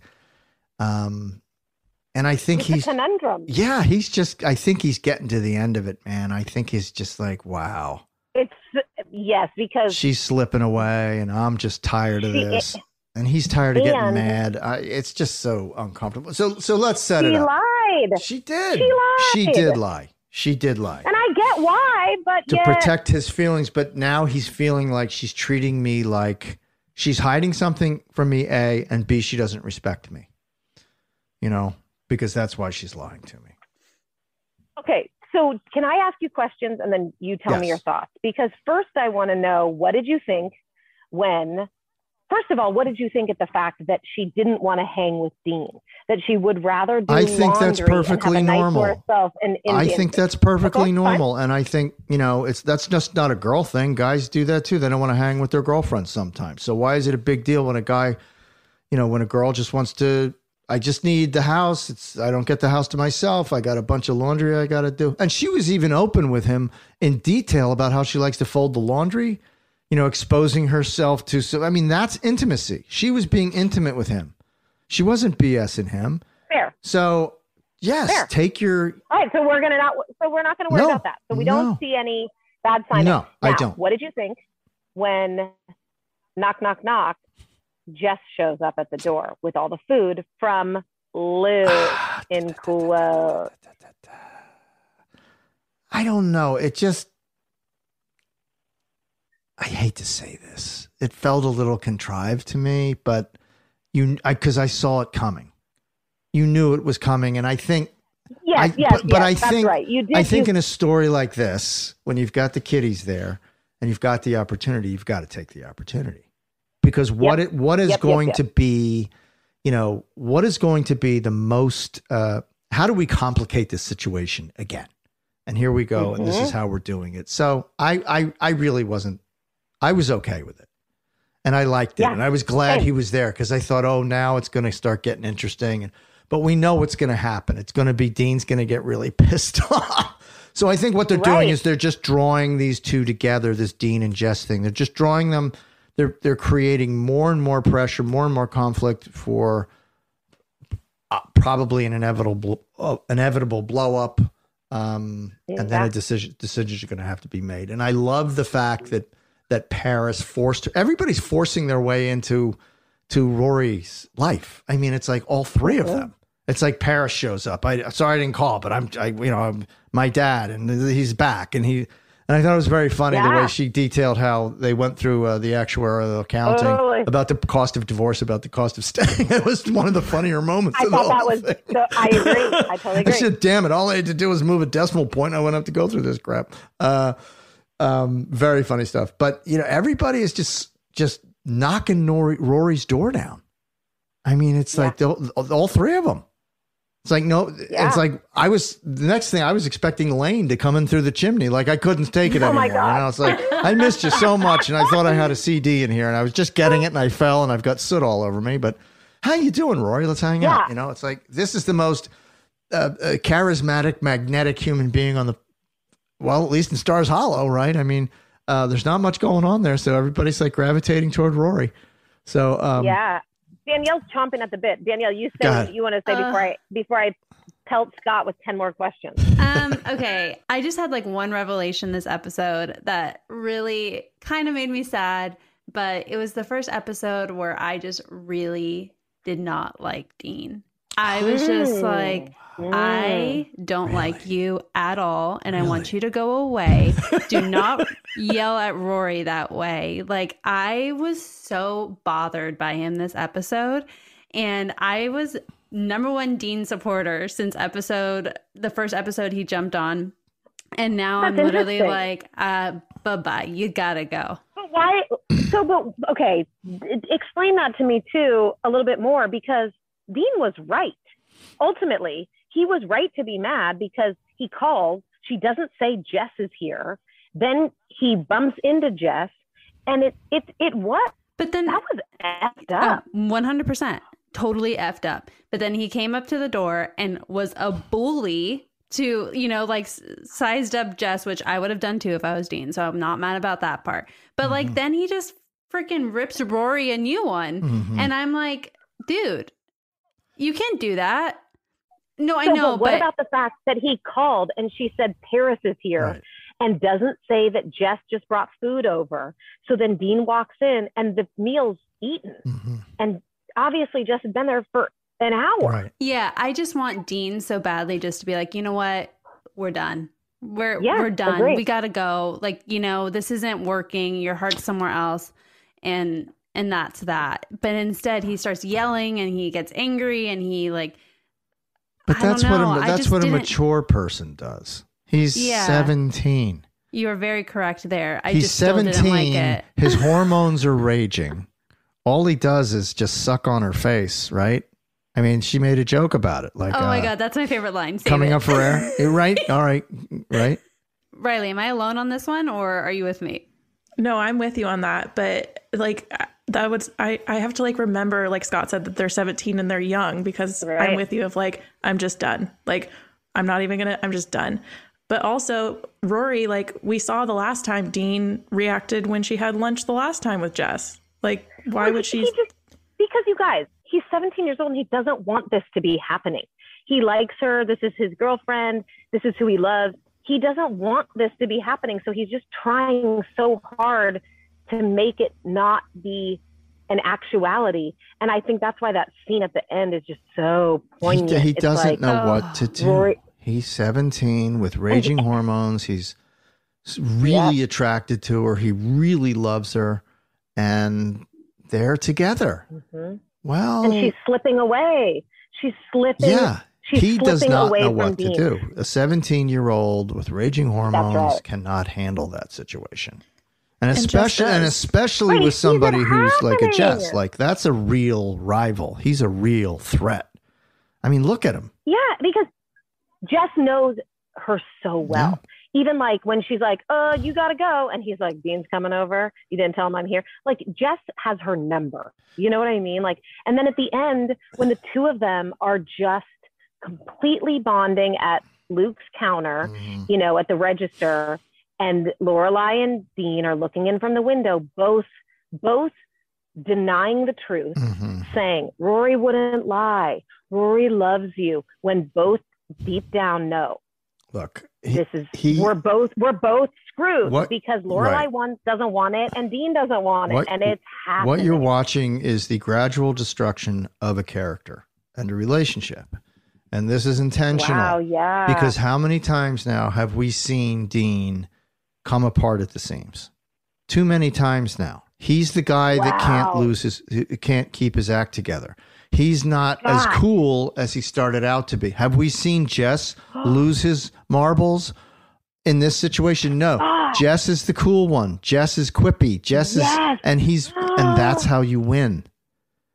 Um, and I think it's he's a conundrum. Yeah, he's just. I think he's getting to the end of it, man. I think he's just like, wow. It's yes, because she's slipping away, and I'm just tired of she, this. It, And he's tired of getting And mad. I, it's just so uncomfortable. So, so let's set she it up. lied. She did. She lied. She did lie. She did lie. And I get why, but to yet, protect his feelings. But now he's feeling like she's treating me like she's hiding something from me. A and B, she doesn't respect me. You know, because that's why she's lying to me. Okay, so can I ask you questions and then you tell Yes. me your thoughts? Because first, I want to know, what did you think when? First of all, what did you think at the fact that she didn't want to hang with Dean? That she would rather do I think that's laundry perfectly and have a normal. night to herself in I Indian think food? that's perfectly Okay, normal. And I think, you know, it's that's just not a girl thing. Guys do that too. They don't want to hang with their girlfriends sometimes. So why is it a big deal when a guy, you know, when a girl just wants to, I just need the house. It's I don't get the house to myself. I got a bunch of laundry I got to do. And she was even open with him in detail about how she likes to fold the laundry. You know, exposing herself to, so, I mean, that's intimacy. She was being intimate with him. She wasn't BSing him. Fair. So, yes, Fair. take your, All right, so we're gonna not. So we're not gonna worry No, about that. So we no. don't see any bad signs. No, I Now, don't. What did you think when knock, knock, knock? Jess shows up at the door with all the food from Lou in Kuwait. I don't know. It just, I hate to say this. It felt a little contrived to me, but you, I, cause I saw it coming. You knew it was coming. And I think, Yes, I, yes, but, but yes, I that's think, right. You did. I think you, in a story like this, when you've got the kiddies there and you've got the opportunity, you've got to take the opportunity, because what Yep. it, what is Yep, yep, going yep. to be, you know, what is going to be the most, uh, how do we complicate this situation again? And here we go. And this is Mhm. how we're doing it. So I, I, I really wasn't, I was okay with it. And I liked it. Yeah, And I was glad same. he was there, because I thought, oh, now it's going to start getting interesting. And, but we know what's going to happen. It's going to be Dean's going to get really pissed off. So I think what they're doing Right. is they're just drawing these two together, this Dean and Jess thing. They're just drawing them. They're, they're creating more and more pressure, more and more conflict for uh, probably an inevitable, uh, inevitable blow up. Um, and then Yeah. a decision, decisions are going to have to be made. And I love the fact that, that Paris forced her. Everybody's forcing their way into to Rory's life. I mean, it's like all three of them. It's like Paris shows up. I sorry I didn't call, but I'm I, you know I'm my dad, and he's back, and he and I thought it was very funny the Yeah. way she detailed how they went through uh, the actuarial accounting Totally. about the cost of divorce, about the cost of staying. It was one of the funnier moments. I of the thought that whole was. thing. So, I agree. I totally I agree. said, damn it, all I had to do was move a decimal point. I wouldn't have to go through this crap. Uh, um, very funny stuff. But, you know, everybody is just just knocking Rory, Rory's door down. I mean, it's Yeah. like the, all three of them. It's like, no, Yeah. it's like I was, the next thing I was expecting Lane to come in through the chimney. Like I couldn't take it Oh, anymore. my God. You know, it's like, I missed you so much. And I thought I had a C D in here and I was just getting it and I fell and I've got soot all over me. But how you doing, Rory? Let's hang Yeah. out. You know, it's like, this is the most uh, uh, charismatic, magnetic human being on the, well, at least in Stars Hollow, right? I mean, uh, there's not much going on there. So everybody's like gravitating toward Rory. So, um, yeah. Danielle's chomping at the bit. Danielle, you say God. what you want to say Uh, before I before I pelt Scott with ten more questions. um, okay. I just had like one revelation this episode that really kind of made me sad, but it was the first episode where I just really did not like Dean. I was just Mm. like, Mm. I don't like you at all, and I want Really? you to go away. Do not yell at Rory that way. Like, I was so bothered by him this episode, and I was number one Dean supporter since episode the first episode he jumped on, and now That's I'm literally interesting. like, uh, bye bye, you gotta go. But why? So, but okay, d- explain that to me too a little bit more, because Dean was right. Ultimately, he was right to be mad because he calls. She doesn't say Jess is here. Then he bumps into Jess, and it it it what? But then That was effed up. Oh, one hundred percent. Totally effed up. But then he came up to the door and was a bully to, you know, like s- sized up Jess, which I would have done too if I was Dean. So I'm not mad about that part. But Mm-hmm. like, then he just freaking rips Rory a new one. Mhm. And I'm like, dude, you can't do that. No, I So, know. but what but about the fact that he called and she said Paris is here, Right. and doesn't say that Jess just brought food over? So then Dean walks in and the meal's eaten, Mhm. and obviously Jess had been there for an hour. Right. yeah, I just want Dean so badly just to be like, you know what? We're done. We're Yeah, we're done. agree. We gotta go. Like, you know, this isn't working. Your heart's somewhere else. And and that's that. But instead he starts yelling and he gets angry and he like But I don't that's what know. a, I that's just what a didn't- mature person does. He's Yeah. seventeen. you are very correct there. I He's just still didn't like seventeen. it. His hormones are raging. All he does is just suck on her face, right? I mean, she made a joke about it. Like, Oh my uh, god, that's my favorite line. Save coming it. up for air. Eh, right? All right. Right. Riley, am I alone on this one or are you with me? No, I'm with you on that. But like that would I, I have to like remember, like Scott said, that they're seventeen and they're young, because Right. I'm with you of like, I'm just done. Like, I'm not even gonna, I'm just done. But also Rory, like we saw the last time Dean reacted when she had lunch the last time with Jess. Like, why Well, would he- she? he just, because you guys, he's seventeen years old and he doesn't want this to be happening. He likes her. This is his girlfriend. This is who he loves. He doesn't want this to be happening. So he's just trying so hard to make it not be an actuality. And I think that's why that scene at the end is just so He, poignant. he It's doesn't like, know oh, what to do. Rory- He's seventeen with raging hormones. He's s- really attracted to her. He really loves her. And they're together. Mhm. Well, And she's slipping away. She's slipping. yeah. She's He does slipping not away know from what Dean. to do. A seventeen-year-old with raging hormones right. cannot handle that situation. And Jess especially and does. especially Right, with sees it somebody who's like a Jess, happening. like that's a real rival. He's a real threat. I mean, look at him. Yeah, because Jess knows her so well. Even like when she's like, "Uh, you gotta go," and he's like, "Dean's coming over. You didn't tell him I'm here." Like Jess has her number. You know what I mean? Like, and then at the end, when the two of them are just completely bonding at Luke's counter, Mhm. you know, at the register, and Lorelai and Dean are looking in from the window, both both denying the truth, Mhm. saying Rory wouldn't lie. Rory loves you, when both deep down know Look, he, this is he we're both we're both screwed What- because Lorelai right. wants doesn't want it and Dean doesn't want What- it, and it's happening. what you're watching is the gradual destruction of a character and a relationship. And this is intentional. Wow, yeah. Because how many times now have we seen Dean come apart at the seams? Too many times now. He's the guy that can't Wow. lose his, who can't keep his act together. He's not as God. cool as he started out to be. Have we seen Jess lose his marbles in this situation? No. God. Jess is the cool one. Jess is quippy. Jess Yes. is, and he's, and that's how you win.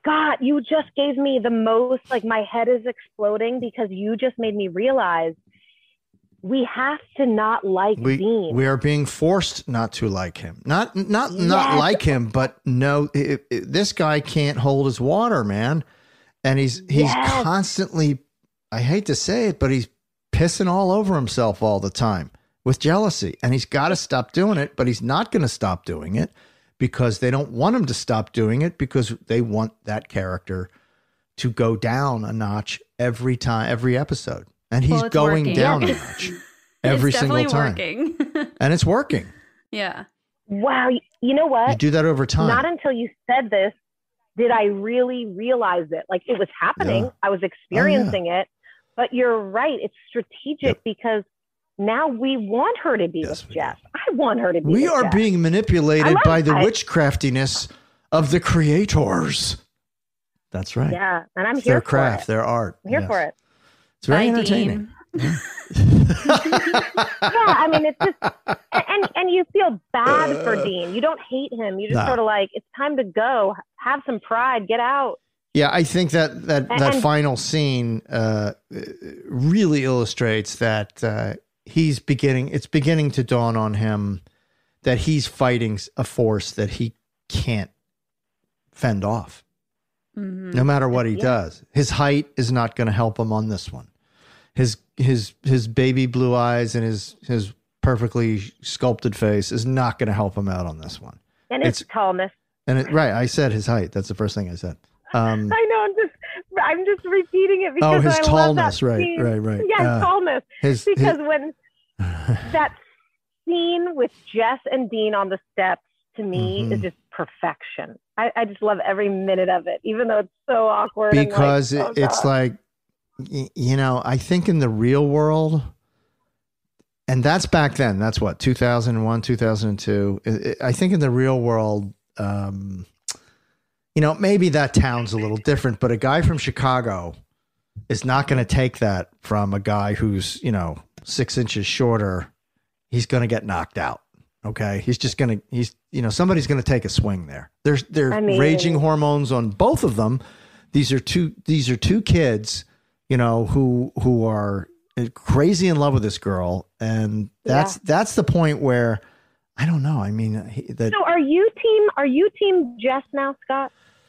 Scott, you just gave me the most, like my head is exploding because you just made me realize we have to not like we, Dean. We are being forced not to like him. Not not Yes. not like him, but no, it, it, this guy can't hold his water, man. And he's he's Yes. constantly, I hate to say it, but he's pissing all over himself all the time with jealousy. And he's got to stop doing it, but he's not going to stop doing it because they don't want him to stop doing it because they want that character to go down a notch every time, every episode. And he's Well, it's going working. down Yeah. a notch every it's single definitely time. working. And it's working. Yeah. Wow. You know what? You do that over time. Not until you said this did I really realize it. Like it was happening. Yeah. I was experiencing it. But you're right. It's strategic Yep. because now we want her to be Yes, with we Jeff. I want her to be We with are Jeff. being manipulated I love- by the I- witchcraftiness of the creators. That's right. Yeah. And I'm It's here their for craft, it. their art. I'm here Yes. for it. It's very Bye, entertaining. Dean. Yeah, I mean, it's just, and and you feel bad for Dean. You don't hate him. You just No. sort of like, it's time to go. Have some pride. Get out. Yeah, I think that that And- that and- final scene uh, really illustrates that uh, he's beginning. It's beginning to dawn on him that he's fighting a force that he can't fend off, Mhm. no matter what he Yeah. does. His height is not going to help him on this one. His his his baby blue eyes and his his perfectly sculpted face is not going to help him out on this one. And it's, It's- tallness. And it, right, I said his height. That's the first thing I said. Um, I know. I'm just, I'm just repeating it because Oh, his I tallness, love that right, scene. right, right. Yeah, his Uh, tallness. his- because his- when that scene with Jess and Dean on the steps to me Mhm. is just perfection. I, I just love every minute of it, even though it's so awkward. and because like, it, oh, it's God. like y- you know, I think in the real world, and that's back then, that's what, two thousand one, two thousand two. I- I think in the real world, um you know, maybe that town's a little different, but a guy from Chicago is not going to take that from a guy who's, you know, six inches shorter. He's going to get knocked out. Okay. He's just going to, he's, you know, somebody's going to take a swing there. There's, there's I mean- raging hormones on both of them. These are two, these are two kids, you know, who, who are crazy in love with this girl. And that's, Yeah. that's the point where, I don't know. I mean, he, that, So are you team? Are you team Jess now, Scott?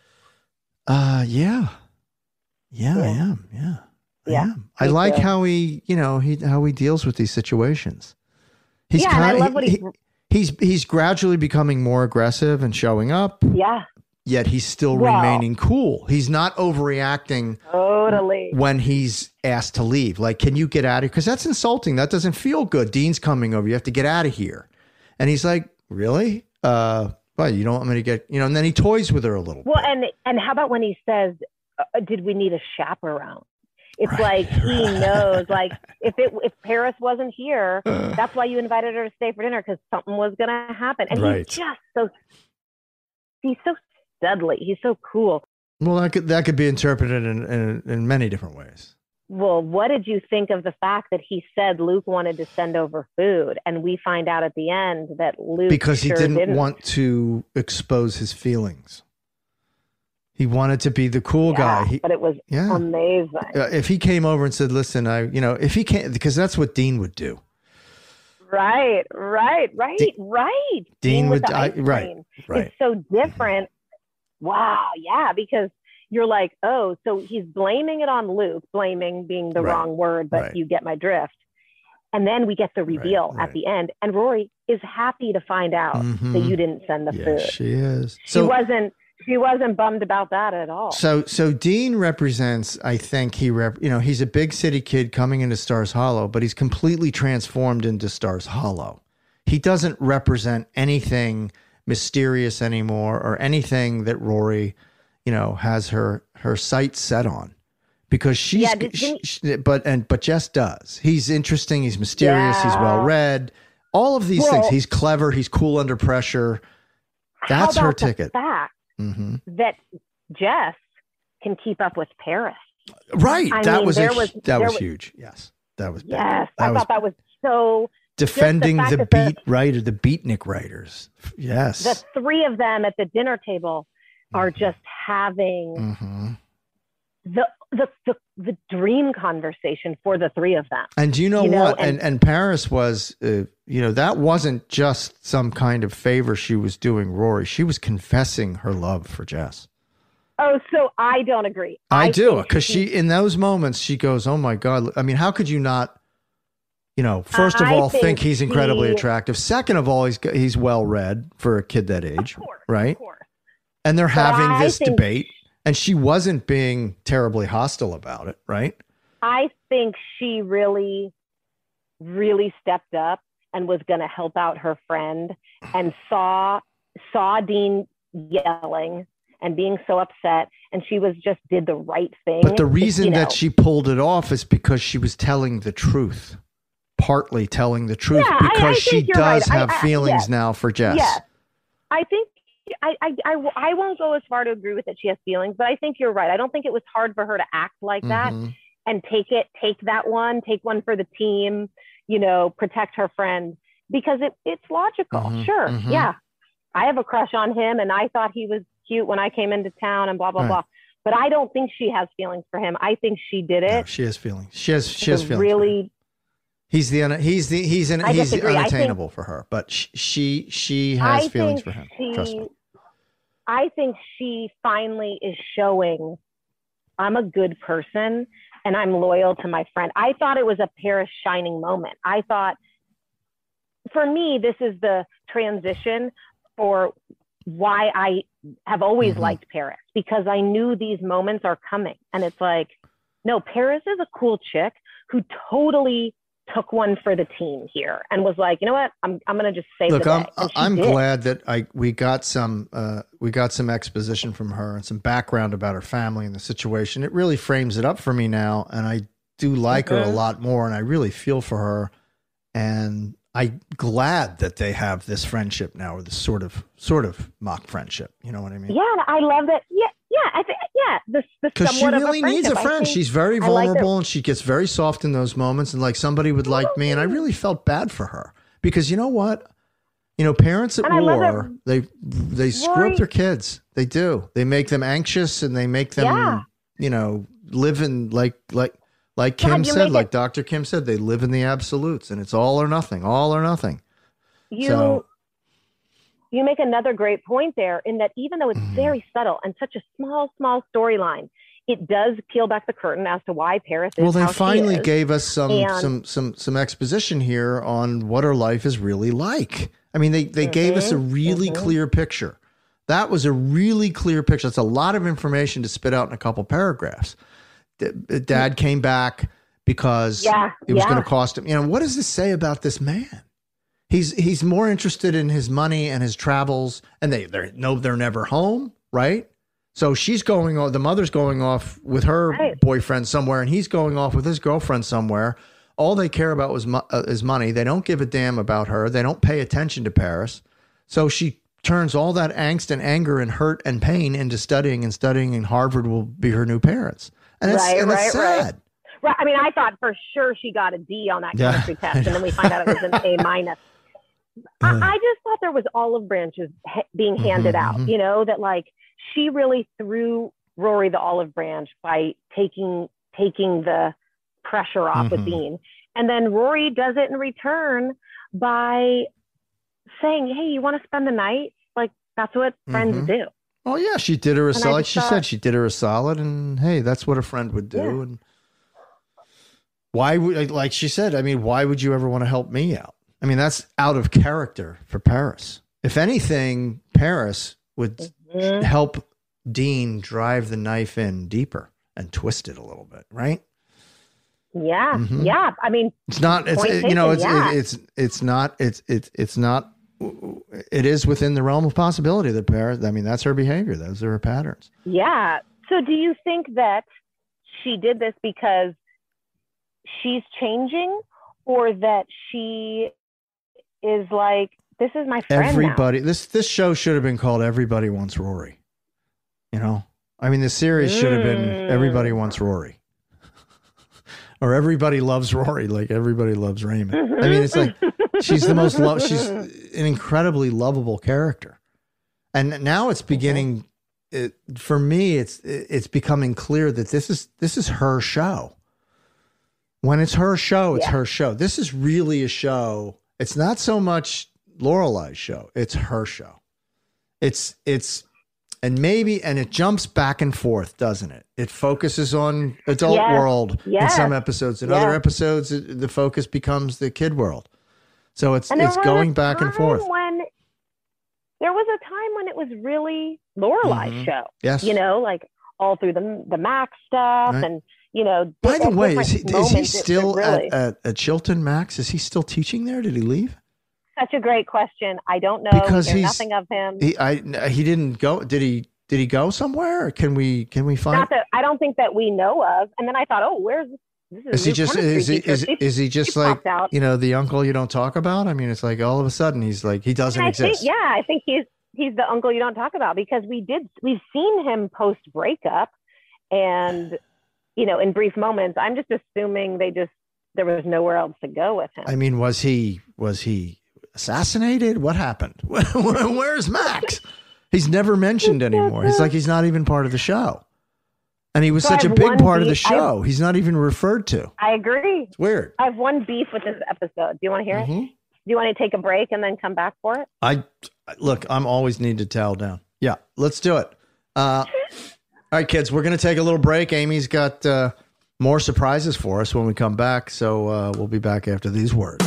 uh, yeah, yeah, I Yeah. am. Yeah. I Yeah, am. I me like too. how he, you know, he, how he deals with these situations. He's Yeah, and I kinda- love what he- he's- he's he's gradually becoming more aggressive and showing up, Yeah, yet he's still Well- remaining cool. He's not overreacting totally. when he's asked to leave. Like, can you get out of here? Because that's insulting. That doesn't feel good. Dean's coming over. You have to get out of here. And he's like, really? Uh, well, you don't want me to get, you know, and then he toys with her a little Well, bit. and and how about when he says, uh, "Did we need a chaperone?" It's Right, like he right. knows, like if it if Paris wasn't here, that's why you invited her to stay for dinner because something was gonna happen. And Right. he's just so he's so studly. He's so cool. Well, that could, that could be interpreted in, in, in many different ways. Well, what did you think of the fact that he said Luke wanted to send over food, and we find out at the end that Luke Because he sure didn't, didn't want to expose his feelings. He wanted to be the cool Yeah, guy. He, but it was Yeah. amazing. uh, if he came over and said, listen, I, you know, if he can't, because that's what Dean would do. Right, right, right, De- right. Dean with would- the I- ice right, cream. right. It's so different. Wow, yeah, because you're like, oh, so he's blaming it on Luke, blaming being the Right, wrong word, but right. you get my drift. And then we get the reveal right. at the end, and Rory is happy to find out that Mhm. you didn't send the Yes, food. she is. She So, wasn't. She wasn't bummed about that at all. so, so Dean represents, I think he rep, you know, he's a big city kid coming into Stars Hollow, but he's completely transformed into Stars Hollow. He doesn't represent anything mysterious anymore or anything that Rory, you know, has her, her sights set on. Because she's, Yeah, did- didn't- she- but and but Jess does. He's interesting. He's mysterious. He's Yeah. well read. All of these Well- things. He's clever. He's cool under pressure. How That's her about the ticket. fact hmm that Jess can keep up with Paris. Right. I that mean, was a, there hu- was- that there was was- huge. Yes, that was big. Yes, That I was thought that was so. defending fact the that the- beat writer, the beatnik writers. Yes. The three of them at the dinner table are just having Mm-hmm. the, the the the dream conversation for the three of them. And do you know You know, what? and- And and Paris was, uh, you know, that wasn't just some kind of favor she was doing Rory. She was confessing her love for Jess. Oh, so I don't agree. I, do, think because she, in those moments, she goes, "Oh my God!" I mean, how could you not? You know, first of I all, think, think he's incredibly she- attractive. Second of all, he's he's well read for a kid that age, right? Of course. And they're But having I this think- debate, and she wasn't being terribly hostile about it, right? I think she really, really stepped up and was going to help out her friend, and saw saw Dean yelling and being so upset, and she was just did the right thing. But the It's, reason you know, that she pulled it off is because she was telling the truth, partly telling the truth, Yeah, I- I because she think you're does right. I- have I- feelings yes. now for Jess. Yes, I think I, I I I won't go as far to agree with that she has feelings, but I think you're right. I don't think it was hard for her to act like that Mhm. and take it, take that one, take one for the team, you know, protect her friend, because it it's logical. Mhm, Sure, mhm. yeah, I have a crush on him, and I thought he was cute when I came into town, and blah blah Right. blah. But I don't think she has feelings for him. I think she did it. No, she has feelings. She has she to has feelings. for him. really. He's the un- he's the he's an, I he's disagree. I think- unattainable for her, but sh- she she has I feelings for think him. Trust me. she- I think she finally is showing I'm a good person and I'm loyal to my friend. I thought it was a Paris shining moment. I thought, for me, this is the transition for why I have always Mhm. liked Paris, because I knew these moments are coming. And it's like, no, Paris is a cool chick who totally took one for the team here and was like, you know what, I'm I'm gonna just save Look, the I'm day. And she I'm did. glad that I we got some uh, we got some exposition from her and some background about her family and the situation. It really frames it up for me now, and I do like her a Mhm. lot more, and I really feel for her. And I'm glad that they have this friendship now, or this sort of sort of mock friendship. You know what I mean? Yeah, I love that. Yeah, yeah, I think yeah. The, the Because she somewhat of really needs a friendship. I friend. think She's very I like that- vulnerable, and she gets very soft in those moments. And like somebody would like me, and I really felt bad for her, because you know what? You know, parents at And I love war, they they screw Rory- up their kids. They do. They make them anxious, and they make them, Yeah. you know, live in like like like God, Kim you said, make like it- Doctor Kim said, they live in the absolutes, and it's all or nothing, all or nothing. You So- you make another great point there, in that even though it's Mm-hmm. very subtle and such a small, small storyline, it does peel back the curtain as to why Paris is Well, they how she finally is. gave us some And- some some some exposition here on what her life is really like. I mean, they they gave us a Mm-hmm. really clear picture. That was a really clear picture. That's a lot of information to spit out in a couple paragraphs. D- Dad came back because Yeah, it was yeah. going to cost him. You know, what does this say about this man? He's he's more interested in his money and his travels, and they they no they're never home, right? So she's going off. The mother's going off with her Right. boyfriend somewhere, and he's going off with his girlfriend somewhere. All they care about was mo- uh, is money. They don't give a damn about her. They don't pay attention to Paris. So she turns all that angst and anger and hurt and pain into studying, and studying, and Harvard will be her new parents. And it's, Right, and it's right, sad. right. Right. I mean, I thought for sure she got a D on that Yeah, chemistry I test, and then we find out it was an A minus. I, Uh. I just thought there was olive branches he- being handed Mhm, out, mhm. you know, that like she really threw Rory the olive branch by taking taking the pressure off with Mhm. Dean. And then Rory does it in return by saying, hey, you want to spend the night? Like, that's what friends Mhm. do. Oh yeah, she did her a And I solid. Like just she thought- said, she did her a solid, and hey, that's what a friend would do. Yeah. And why would, like she said, I mean, why would you ever want to help me out? I mean, that's out of character for Paris. If anything, Paris would Mhm. help Dean drive the knife in deeper and twist it a little bit, right? Yeah. Mhm. Yeah. I mean, It's not. It's Point it- you know. It's taken, yeah. it, it's it's not. It's it's it's not. It is within the realm of possibility that Paris. I mean, that's her behavior. Those are her patterns. yeah. So do you think that she did this because she's changing, or that she is like, this is my friend now? Everybody. This this show should have been called "Everybody Wants Rory." You know. I mean, the series should have been Mm. "Everybody Wants Rory," or "Everybody Loves Rory," like everybody loves Raymond. I mean, it's like she's the most love. She's an incredibly lovable character, and now it's beginning it, for me, it's it's becoming clear that this is this is her show. When it's her show, it's yeah. her show. This is really a show. It's not so much Lorelai's show. It's her show. It's it's and maybe and it jumps back and forth, doesn't it? It focuses on adult yes. world yes. in some episodes. In yes. other episodes, the focus becomes the kid world. So it's it's going back and forth. When there was a time when it was really Lorelai's mm-hmm. show. Yes. You know, like all through the the Max stuff right. and, you know. By the way, is he, is he still really, at, at, at Chilton Max? Is he still teaching there? Did he leave? Such a great question. I don't know. Because we he's nothing of him. He, I, he didn't go. Did he? Did he go somewhere? Or can we? Can we find? Not that I don't think that we know of. And then I thought, oh, where's this? Is, is he just? Is he? Is, is he just like out. you know the uncle you don't talk about? I mean, it's like all of a sudden he's like he doesn't I exist. Think, yeah, I think he's he's the uncle you don't talk about because we did we've seen him post breakup, and you know in brief moments. I'm just assuming they just there was nowhere else to go with him. I mean, was he? Was he? Assassinated? What happened? Where's Max? He's never mentioned anymore. He's like he's not even part of the show. And he was so such a big part beef. of the show. Have, he's not even referred to. I agree. It's weird. I have one beef with this episode. Do you want to hear mm-hmm. it? Do you want to take a break and then come back for it? I look, I'm always need to towel down. Yeah, let's do it. Uh, all right, kids, we're going to take a little break. Amy's got uh, more surprises for us when we come back. So uh, we'll be back after these words.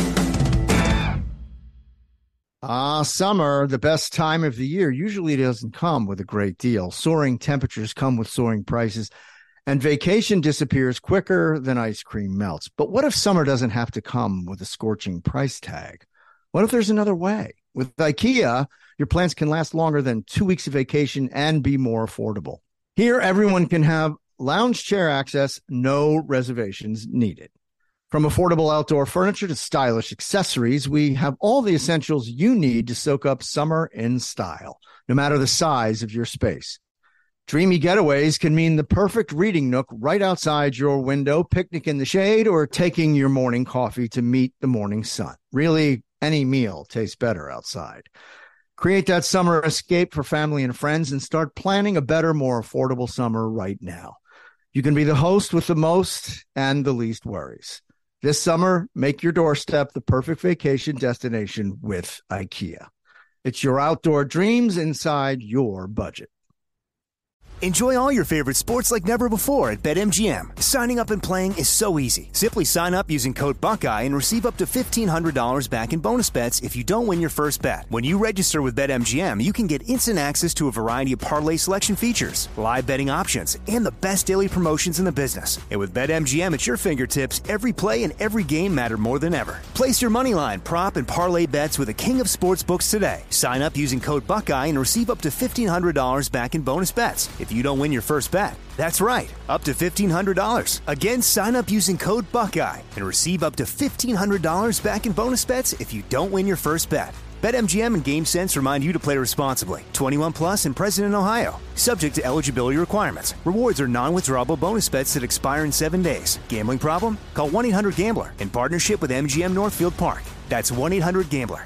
Ah, summer, the best time of the year, usually doesn't come with a great deal. Soaring temperatures come with soaring prices, and vacation disappears quicker than ice cream melts. But what if summer doesn't have to come with a scorching price tag? What if there's another way? With IKEA, your plans can last longer than two weeks of vacation and be more affordable. Here, everyone can have lounge chair access, no reservations needed. From affordable outdoor furniture to stylish accessories, we have all the essentials you need to soak up summer in style, no matter the size of your space. Dreamy getaways can mean the perfect reading nook right outside your window, picnic in the shade, or taking your morning coffee to meet the morning sun. Really, any meal tastes better outside. Create that summer escape for family and friends and start planning a better, more affordable summer right now. You can be the host with the most and the least worries. This summer, make your doorstep the perfect vacation destination with IKEA. It's your outdoor dreams inside your budget. Enjoy all your favorite sports like never before at BetMGM. Signing up and playing is so easy. Simply sign up using code Buckeye and receive up to fifteen hundred dollars back in bonus bets if you don't win your first bet. When you register with BetMGM, you can get instant access to a variety of parlay selection features, live betting options, and the best daily promotions in the business. And with BetMGM at your fingertips, every play and every game matter more than ever. Place your moneyline, prop, and parlay bets with the king of sportsbooks today. Sign up using code Buckeye and receive up to fifteen hundred dollars back in bonus bets if you don't win your first bet. That's right, up to fifteen hundred dollars. Again, sign up using code Buckeye and receive up to fifteen hundred dollars back in bonus bets if you don't win your first bet. BetMGM and GameSense remind you to play responsibly. twenty-one plus and present in Ohio. Subject to eligibility requirements. Rewards are non-withdrawable bonus bets that expire in seven days. Gambling problem? Call one eight hundred gambler in partnership with M G M Northfield Park. That's one eight hundred gambler.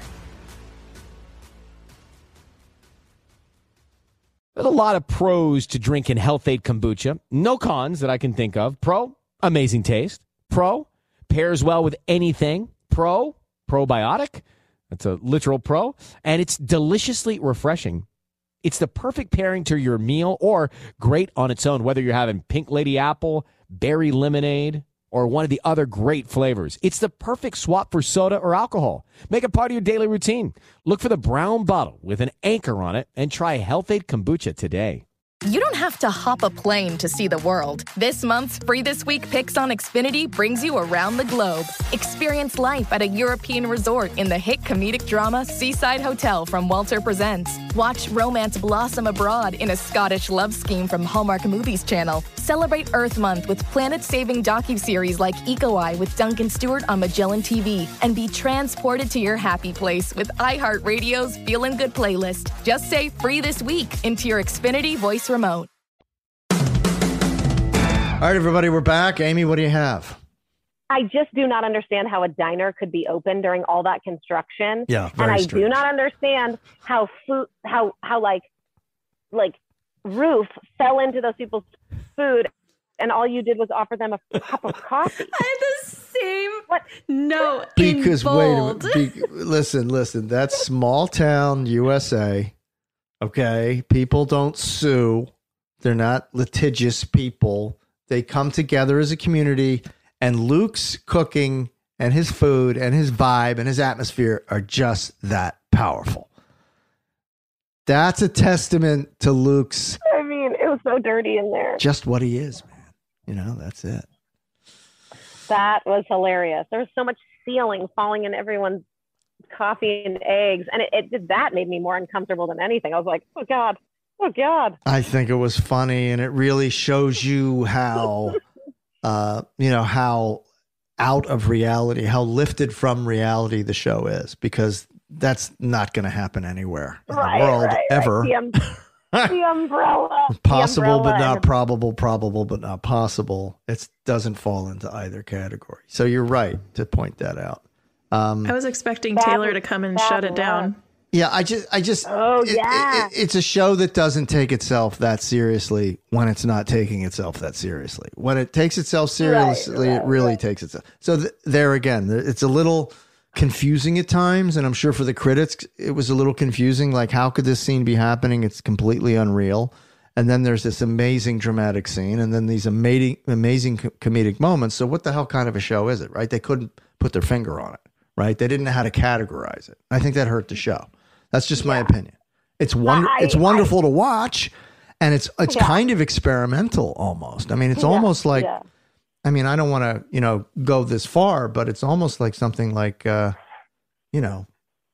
There's a lot of pros to drinking Health-Ade kombucha. No cons that I can think of. Pro, amazing taste. Pro, pairs well with anything. Pro, probiotic. That's a literal pro. And it's deliciously refreshing. It's the perfect pairing to your meal or great on its own, whether you're having pink lady apple, berry lemonade, or one of the other great flavors. It's the perfect swap for soda or alcohol. Make it part of your daily routine. Look for the brown bottle with an anchor on it and try Health-Ade kombucha today. You don't have to hop a plane to see the world. This month's Free This Week Picks on Xfinity brings you around the globe. Experience life at a European resort in the hit comedic drama Seaside Hotel from Walter Presents. Watch romance blossom abroad in a Scottish love scheme from Hallmark Movies Channel. Celebrate Earth Month with planet-saving docuseries like Eco Eye with Duncan Stewart on Magellan T V. And be transported to your happy place with iHeartRadio's Feelin' Good playlist. Just say Free This Week into your Xfinity voice remote. All right, everybody, we're back. Amy, what do you have? I just do not understand how a diner could be open during all that construction. Yeah, very and I strange. do not understand how food, how how like like roof fell into those people's food, and all you did was offer them a cup of coffee. I had the same what? No, because in wait a bold. minute. Be, listen, listen. That's small town U S A. Okay, people don't sue. They're not litigious people. They come together as a community, and Luke's cooking and his food and his vibe and his atmosphere are just that powerful. That's a testament to Luke's. I mean, it was so dirty in there. Just what he is, man. You know, that's it. That was hilarious. There was so much ceiling falling in everyone's coffee and eggs, and it, it did that made me more uncomfortable than anything. I was like, oh God, oh God. I think it was funny, and it really shows you how, uh, you know, how out of reality, how lifted from reality the show is, because that's not going to happen anywhere in right, the world right, ever. Right. The, um, the umbrella. Possible, the umbrella but not and- probable. Probable, but not possible. It doesn't fall into either category. So you're right to point that out. Um, I was expecting That Taylor was- to come and that shut it was- down. yeah, I just, I just, Oh, it- yeah. it- it's a show that doesn't take itself that seriously when it's not taking itself that seriously. When it takes itself seriously, right, it really right. takes itself. So th- there again, th- it's a little confusing at times, and I'm sure for the critics, it was a little confusing. Like, how could this scene be happening? It's completely unreal. And then there's this amazing dramatic scene, and then these amazing, amazing co- comedic moments. So what the hell kind of a show is it, right? They couldn't put their finger on it, right? They didn't know how to categorize it. I think that hurt the show. That's just my opinion. It's wonder, I- it's wonderful to watch, and it's it's Yeah. kind of experimental almost. I mean, it's Yeah, almost like, yeah. I mean, I don't want to, you know, go this far, but it's almost like something like, uh, you know,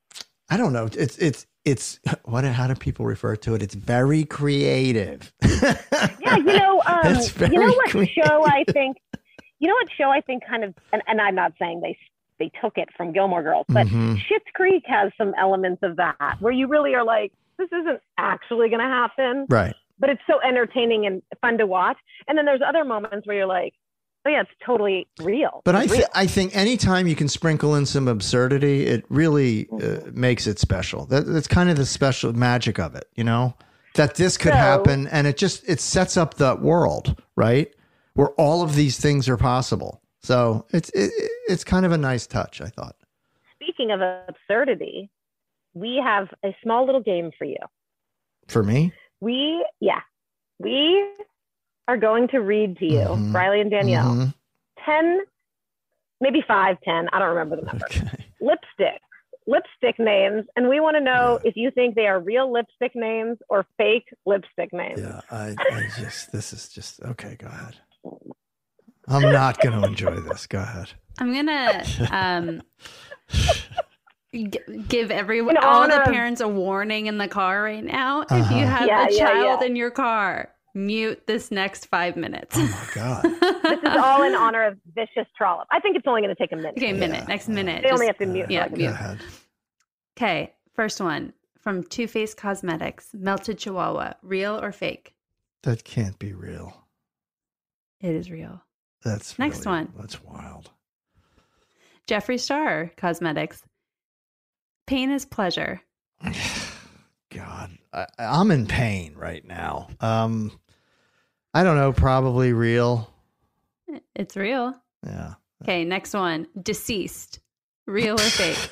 I don't know. It's it's it's what? How do people refer to it? It's very creative. Yeah, you know, um, It's very you know what creative. show I think, you know what show I think kind of, and, and I'm not saying they they took it from Gilmore Girls, but Mhm. Schitt's Creek has some elements of that where you really are like, this isn't actually going to happen, Right. but it's so entertaining and fun to watch. And then there's other moments where you're like, oh yeah, it's totally real. But I, It's th- real. I think anytime you can sprinkle in some absurdity, it really uh, makes it special. That, that's kind of the special magic of it, you know, that this could So- happen. And it just, it sets up the world, right? Where all of these things are possible. So it's, it, it's kind of a nice touch, I thought. Speaking of absurdity, we have a small little game for you. For me? We, yeah, we are going to read to you, Mhm. Riley and Danielle, Mhm. ten, maybe five, ten, I don't remember the number, Okay. lipstick, lipstick names. And we want to know if you think they are real lipstick names or fake lipstick names. Yeah. I, I just, this is just, okay, go ahead. I'm not going to enjoy this. Go ahead. I'm gonna um, g- give everyone, In all the honor of- parents, a warning in the car right now. If Uh-huh. you have Yeah, a yeah, child yeah. in your car, mute this next five minutes. Oh my God. This is all in honor of Vicious Trollop. I think it's only going to take a minute. Okay, minute. Yeah. Next minute. They only Just- have to mute. yeah, for like a Go mute. minute. ahead. Okay, first one from Too Faced Cosmetics, Melted Chihuahua, real or fake? That can't be real. It is real. That's Next really- one. That's wild. Jeffree Star Cosmetics, pain is pleasure. God, I, I'm in pain right now. Um, I don't know. Probably real. It's real. Yeah. Okay, next one, deceased, real or fake?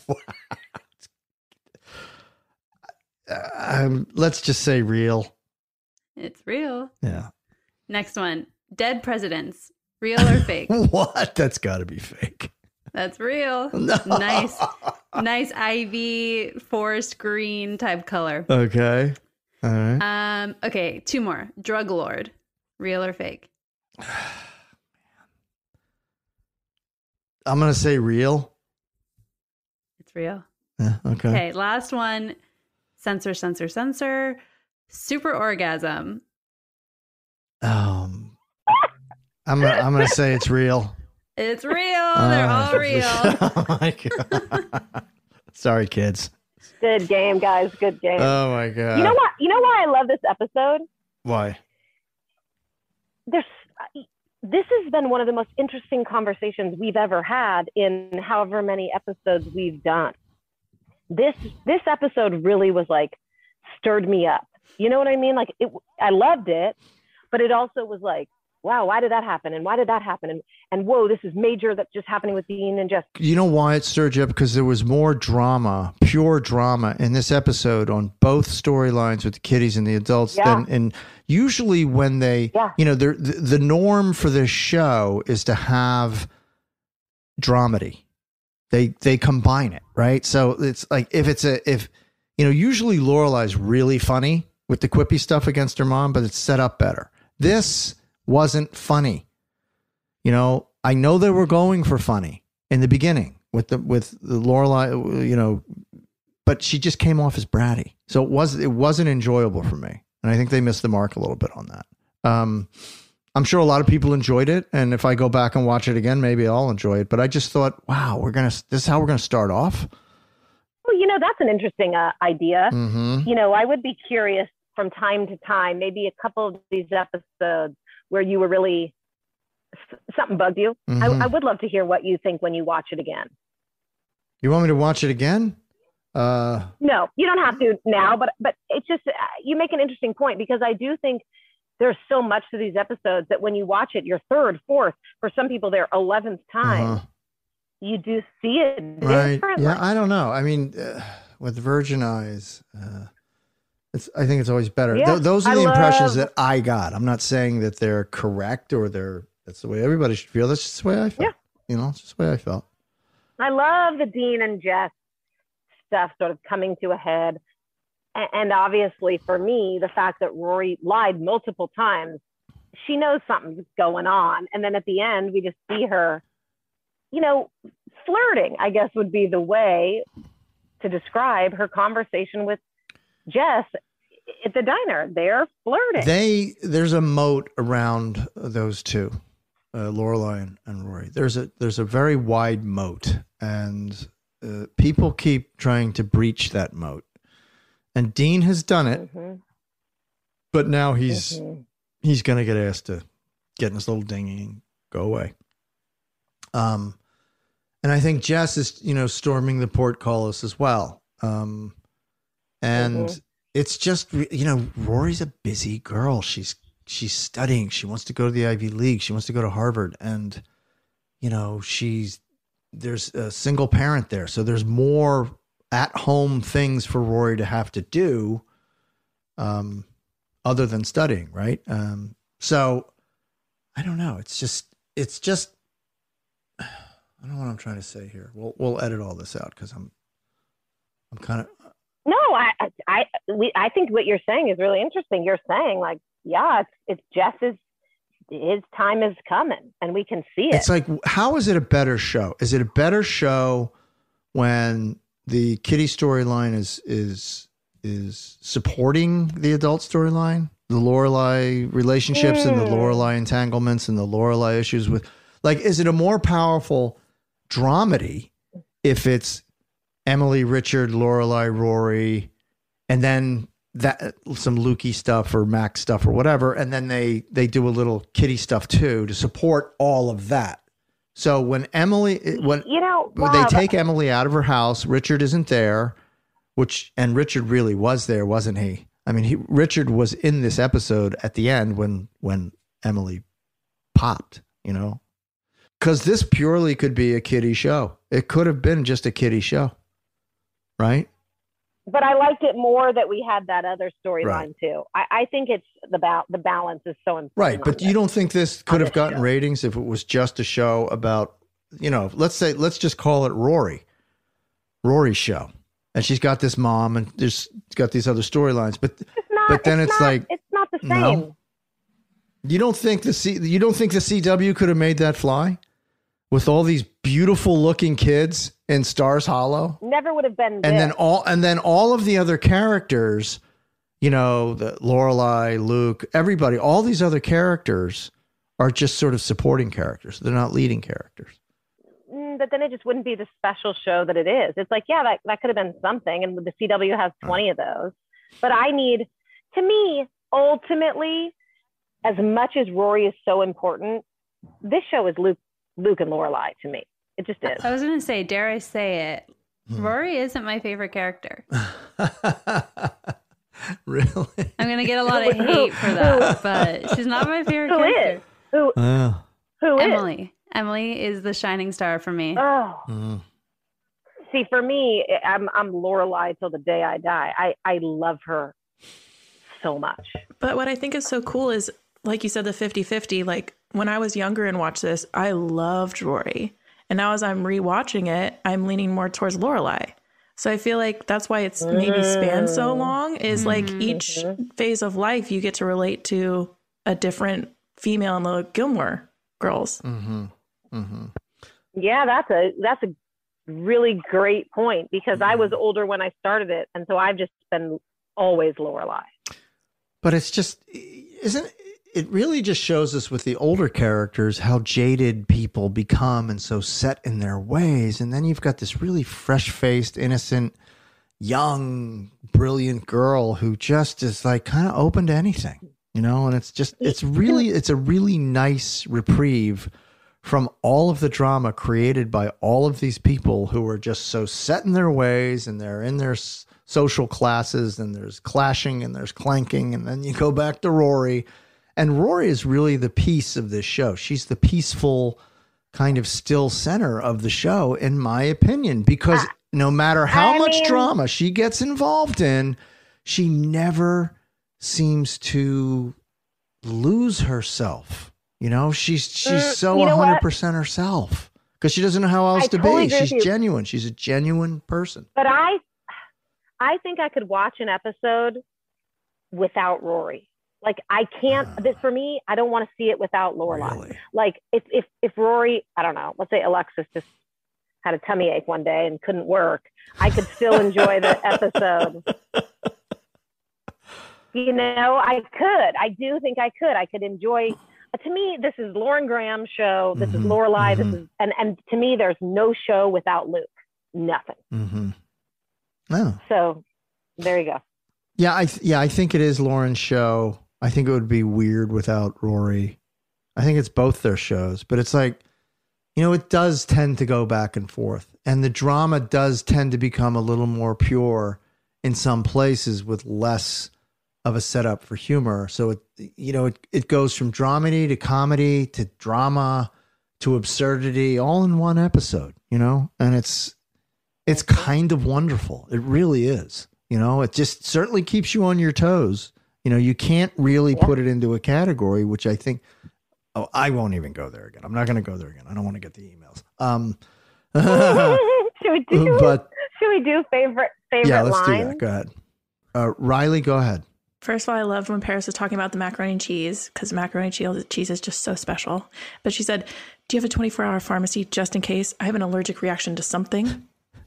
Um, let's just say real. It's real. Yeah. Next one, dead presidents, real or fake? What? That's got to be fake. That's real. No. Nice, nice ivy forest green type color. Okay. All right. Um. Okay, two more. Drug lord, real or fake? I'm gonna say real. It's real. Yeah. Okay. Okay, last one. Censor, censor, censor. Super orgasm. Um, I'm gonna, I'm gonna say it's real. It's real. They're all real. Oh my God. Sorry, kids. Good game, guys. Good game. Oh my God. you know what? You know why I love this episode? Why? There's this has been one of the most interesting conversations we've ever had in however many episodes we've done. This this episode really was like stirred me up You know what I mean? Like, it, I loved it, but it also was like, wow, why did that happen? And why did that happen? And, and whoa, this is major that's just happening with Dean and Jess. You know why it stirred you up? Because there was more drama, pure drama in this episode on both storylines with the kiddies and the adults. Yeah. Than, and usually when they, Yeah. you know, the, the norm for this show is to have dramedy. They they combine it, right? So it's like if it's a, if, you know, usually Lorelai's really funny with the quippy stuff against her mom, but it's set up better. This wasn't funny. You know, I know they were going for funny in the beginning with the with the Lorelai, you know, but she just came off as bratty. So it was it wasn't enjoyable for me. And I think they missed the mark a little bit on that. Um, I'm sure a lot of people enjoyed it, and if I go back and watch it again, maybe I'll enjoy it. But I just thought, wow, we're gonna this is how we're gonna start off. Well, you know, that's an interesting uh, idea. Mm-hmm. You know, I would be curious from time to time, maybe a couple of these episodes where you were really, something bugged you. Mm-hmm. I, I would love to hear what you think when you watch it again. You want me to watch it again? Uh, No, you don't have to now, but but it's just, uh, you make an interesting point, because I do think there's so much to these episodes that when you watch it your third, fourth, for some people their eleventh time, uh-huh. you do see it Right. differently. Yeah, I don't know. I mean, uh, with virgin eyes, uh, it's. I think it's always better. Yeah, Th- those are I the impressions love- that I got. I'm not saying that they're correct or they're. That's the way everybody should feel. That's just the way I felt. Yeah. You know, it's just the way I felt. I love the Dean and Jess stuff sort of coming to a head. A- And obviously for me, the fact that Rory lied multiple times, she knows something's going on. And then at the end, we just see her, you know, flirting, I guess would be the way to describe her conversation with Jess at the diner. They're flirting. They there's a moat around those two, uh, Lorelai and, and Rory. There's a there's a very wide moat, and uh, people keep trying to breach that moat. And Dean has done it, mm-hmm. but now he's Mm-hmm. he's going to get asked to get in his little dinghy and go away. Um, and I think Jess is, you know, storming the portcullis as well. Um, and Mhm. it's just, you know, Rory's a busy girl. She's, she's studying. She wants to go to the Ivy League. She wants to go to Harvard. And, you know, she's, there's a single parent there. So there's more at home things for Rory to have to do, um, other than studying. Right. Um, so I don't know. It's just, it's just, I don't know what I'm trying to say here. We'll, we'll edit all this out, cause I'm, I'm kind of, No, I, I, we, I think what you're saying is really interesting. You're saying like, yeah, it's, it's Jess's, his time is coming and we can see it. it's like, how is it a better show? Is it a better show when the Kitty storyline is, is, is supporting the adult storyline, the Lorelai relationships mm. and the Lorelai entanglements and the Lorelai issues with, like, is it a more powerful dramedy if it's Emily, Richard, Lorelai, Rory, and then that some Lukey stuff or Max stuff or whatever, and then they they do a little Kitty stuff too to support all of that. So when Emily, when you know, when wow, they take Emily out of her house, Richard isn't there, which and Richard really was there, wasn't he? I mean, he Richard was in this episode at the end when when Emily popped, you know, because this purely could be a Kitty show. It could have been just a Kitty show. Right. But I liked it more that we had that other storyline Right. too. I, I think it's the ba- the balance is so important. Right. But on you this. don't think this could On have this gotten show. ratings if it was just a show about, you know, let's say, let's just call it Rory, Rory's show. And she's got this mom and there's got these other storylines, but, It's not, but then it's, not, like, it's not the same. no. You don't think the C, you don't think the C W could have made that fly with all these beautiful looking kids in Stars Hollow? Never would have been. And this. then all and then all of the other characters, you know, the Lorelai, Luke, everybody, all these other characters are just sort of supporting characters. They're not leading characters. Mm, but then it just wouldn't be the special show that it is. It's like, yeah, that, that could have been something. And the C W has twenty of those. But I need, to me, ultimately, as much as Rory is so important, this show is Luke, Luke and Lorelai to me. It just is. I was going to say, dare I say it, Hmm. Rory isn't my favorite character. Really? I'm gonna get a lot of hate for that, but she's not my favorite Who character. is? Who, Uh, who is? Emily. Emily is the shining star for me. Oh. mm. See, for me, I'm I'm Lorelai till the day I die. I, I love her so much. But what I think is so cool is, like you said, the fifty-fifty. Like when I was younger and watched this, I loved Rory. And now as I'm rewatching it, I'm leaning more towards Lorelai. So I feel like that's why it's maybe spanned so long, is like Mm-hmm. each phase of life you get to relate to a different female in the Gilmore Girls. Mm-hmm. Mm-hmm. Yeah, that's a that's a really great point, because I Mm-hmm. was older when I started it, and so I've just been always Lorelai. But it's just, isn't it really just shows us with the older characters how jaded people become and so set in their ways. And then you've got this really fresh-faced, innocent, young, brilliant girl who just is like kind of open to anything, you know? And it's just, it's really, it's a really nice reprieve from all of the drama created by all of these people who are just so set in their ways, and they're in their s- social classes, and there's clashing and there's clanking. And then you go back to Rory. And Rory is really the peace of this show. She's the peaceful kind of still center of the show, in my opinion, because no matter how I much mean- drama she gets involved in, she never seems to lose herself. You know, she's she's Mm, so you know one hundred what? percent herself because she doesn't know how else I to totally be. agree She's with you. genuine. She's a genuine person. But I I think I could watch an episode without Rory. Like I can't. This for me, I don't want to see it without Lorelai. Really? Like if if if Rory, I don't know. Let's say Alexis just had a tummy ache one day and couldn't work. I could still enjoy the episode. You know, I could. I do think I could. I could enjoy. To me, this is Lauren Graham's show. This Mhm, is Lorelai. mhm. This is and and to me, there's no show without Luke. Nothing. Mm-hmm. Oh. So there you go. Yeah, I th- yeah, I think it is Lauren's show. I think it would be weird without Rory. I think it's both their shows, but it's like, you know, it does tend to go back and forth, and the drama does tend to become a little more pure in some places with less of a setup for humor. So it, you know, it it goes from dramedy to comedy to drama to absurdity all in one episode, you know, and it's it's kind of wonderful. It really is. You know, it just certainly keeps you on your toes. You know, you can't really Yeah. put it into a category, which I think, oh, I won't even go there again. I'm not going to go there again. I don't want to get the emails. Um, should we do? but should we do favorite favorite yeah, let's lines? do that. Go ahead. Uh, Riley, go ahead. First of all, I loved when Paris was talking about the macaroni and cheese, because macaroni and cheese cheese is just so special. But she said, do you have a twenty-four hour pharmacy just in case I have an allergic reaction to something?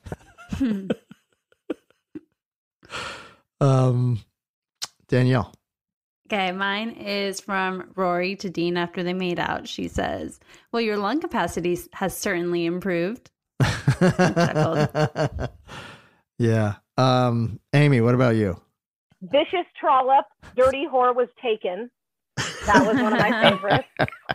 Um, Danielle. Okay, mine is from Rory to Dean after they made out. She says, well, your lung capacity has certainly improved. Yeah. Um, Amy, what about you? Vicious trollop, dirty whore was taken. That was one of my favorites.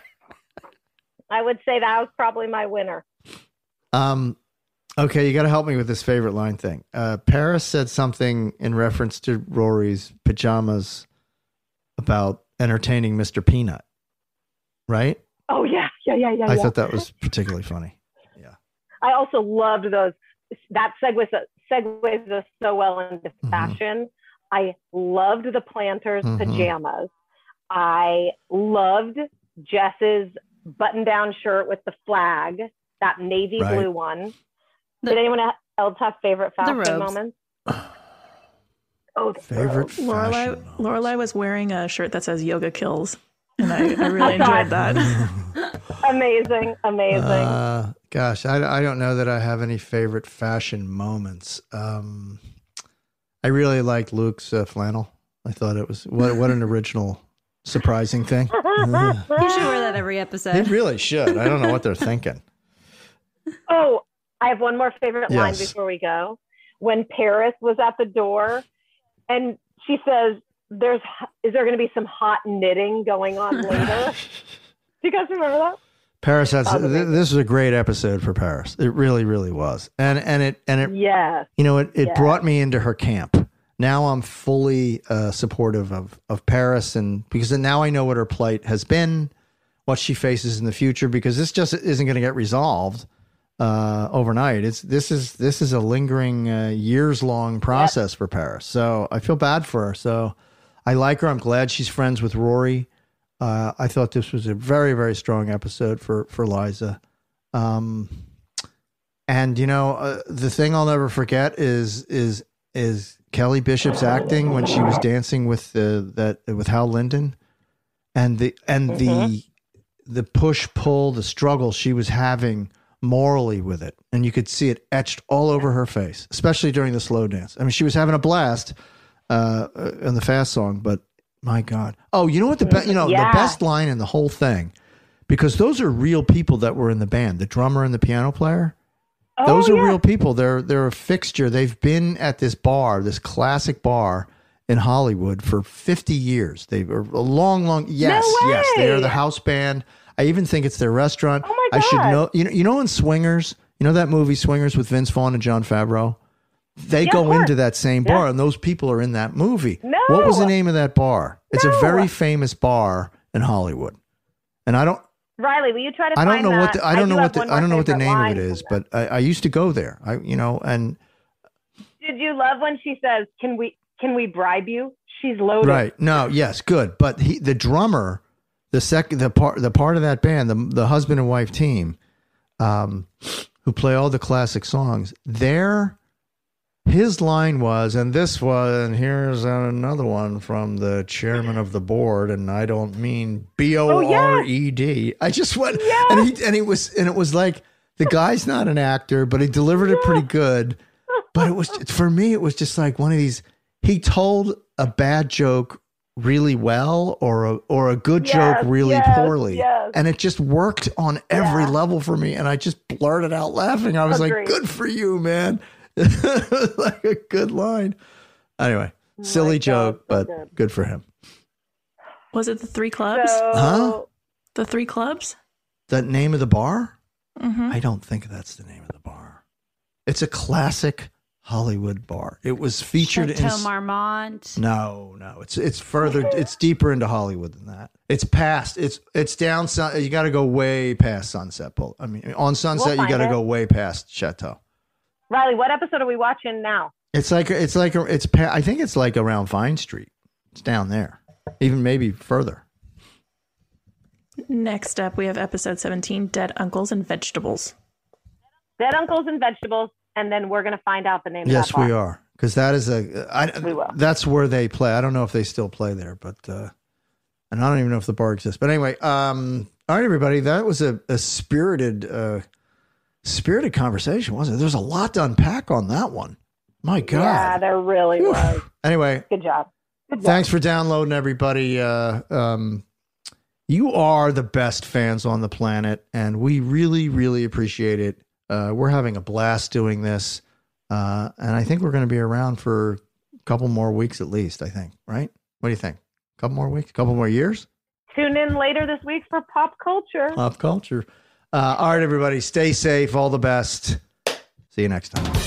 I would say that was probably my winner. Um, okay, you got to help me with this favorite line thing. Uh, Paris said something in reference to Rory's pajamas about entertaining Mister Peanut, right? Oh yeah, yeah, yeah, yeah. I yeah. thought that was particularly funny. I also loved those. That segues segues us so well into Mhm. fashion. I loved the planters' Mhm. pajamas. I loved Jess's button-down shirt with the flag, that navy Right. blue one. The- Did anyone else have favorite The fashion robes. moments? Oh, the Favorite robes. fashion Lorelai, moments. Lorelai was wearing a shirt that says yoga kills. And I, I really enjoyed that. Amazing, amazing. Uh, gosh, I, I don't know that I have any favorite fashion moments. Um, I really liked Luke's uh, flannel. I thought it was what what an original, surprising thing. You should wear that every They episode. really should. I don't know what they're thinking. Oh, I have one more favorite line Yes. before we go. When Paris was at the door and she says, "There's is there going to be some hot knitting going on later?" Do you guys remember that? Paris has Oh, th- this was a great episode for Paris. It really, really was, and and it and it Yes. you know it it Yeah. brought me into her camp, now I'm fully uh, supportive of of Paris, and because now I know what her plight has been, what she faces in the future, because this just isn't going to get resolved uh, overnight. It's this is this is a lingering uh, years long process yep. for Paris. So I feel bad for her. So I like her. I'm glad she's friends with Rory. Uh, I thought this was a very very strong episode for for Liza. Um, and you know uh, the thing I'll never forget is is is. Kelly Bishop's acting when she was dancing with the that with Hal Linden, and the and mm-hmm. the the push pull, the struggle she was having morally with it, and you could see it etched all over her face, especially during the slow dance. I mean, she was having a blast uh, in the fast song, but my God! Oh, you know what the be- you know yeah. the best line in the whole thing, because those are real people that were in the band, the drummer and the piano player. Those oh, are yeah. real people. They're they're a fixture. They've been at this bar, this classic bar in Hollywood for fifty years. They are a long, long. Yes, no yes. They are the house band. I even think it's their restaurant. Oh my God. I should know. You know. You know in Swingers. You know that movie Swingers with Vince Vaughn and Jon Favreau. They yeah, go into that same bar, yeah. and those people are in that movie. No. What was the name of that bar? It's no. a very famous bar in Hollywood, and I don't. Riley, will you try to I don't find know that? what the, I don't I know do what the, I don't know what the name of it is, that. but I, I used to go there. I you know and did you love when she says, "Can we can we bribe you?" She's loaded. Right. No. Yes. Good. But he, the drummer, the second the part the part of that band, the the husband and wife team, um, who play all the classic songs. Their his line was, and this was, and here's another one from the chairman of the board, and I don't mean B O R E D. I just went, yeah. and he and he was, and it was like the guy's not an actor, but he delivered it pretty good. But it was for me, it was just like one of these. He told a bad joke really well, or a or a good yes, joke really yes, poorly, yes. and it just worked on every yeah. level for me. And I just blurted out laughing. I was Agreed. like, "Good for you, man." Like a good line. Anyway, oh silly joke, God, so but good. good for him. Was it the Three Clubs? So... Huh? The Three Clubs? The name of the bar? Mm-hmm. I don't think that's the name of the bar. It's a classic Hollywood bar. It was featured Chateau in Marmont. No, no. It's it's further. It's deeper into Hollywood than that. It's past. It's it's down. You got to go way past Sunset Bowl. I mean, on Sunset, we'll you got to it. go way past Chateau. Riley, what episode are we watching now? It's like it's like a, it's. I think it's like around Vine Street. It's down there, even maybe further. Next up, we have episode seventeen: Dead Uncles and Vegetables. Dead Uncles and Vegetables, and then we're going to find out the name. Yes, of that bar. we are, because that is a. I, we will. That's where they play. I don't know if they still play there, but uh, and I don't even know if the bar exists. But anyway, um, all right, everybody, that was a, a spirited. Uh, Spirited conversation, wasn't it? There's a lot to unpack on that one. My God. Yeah, there really Whew. was. Anyway. Good job. Good job. Thanks for downloading, everybody. Uh, um, you are the best fans on the planet, and we really, really appreciate it. Uh, we're having a blast doing this, uh, and I think we're going to be around for a couple more weeks at least, I think, right? What do you think? A couple more weeks? A couple more years? Tune in later this week for Pop Culture. Pop Culture. Uh, all right, everybody, stay safe. All the best. See you next time.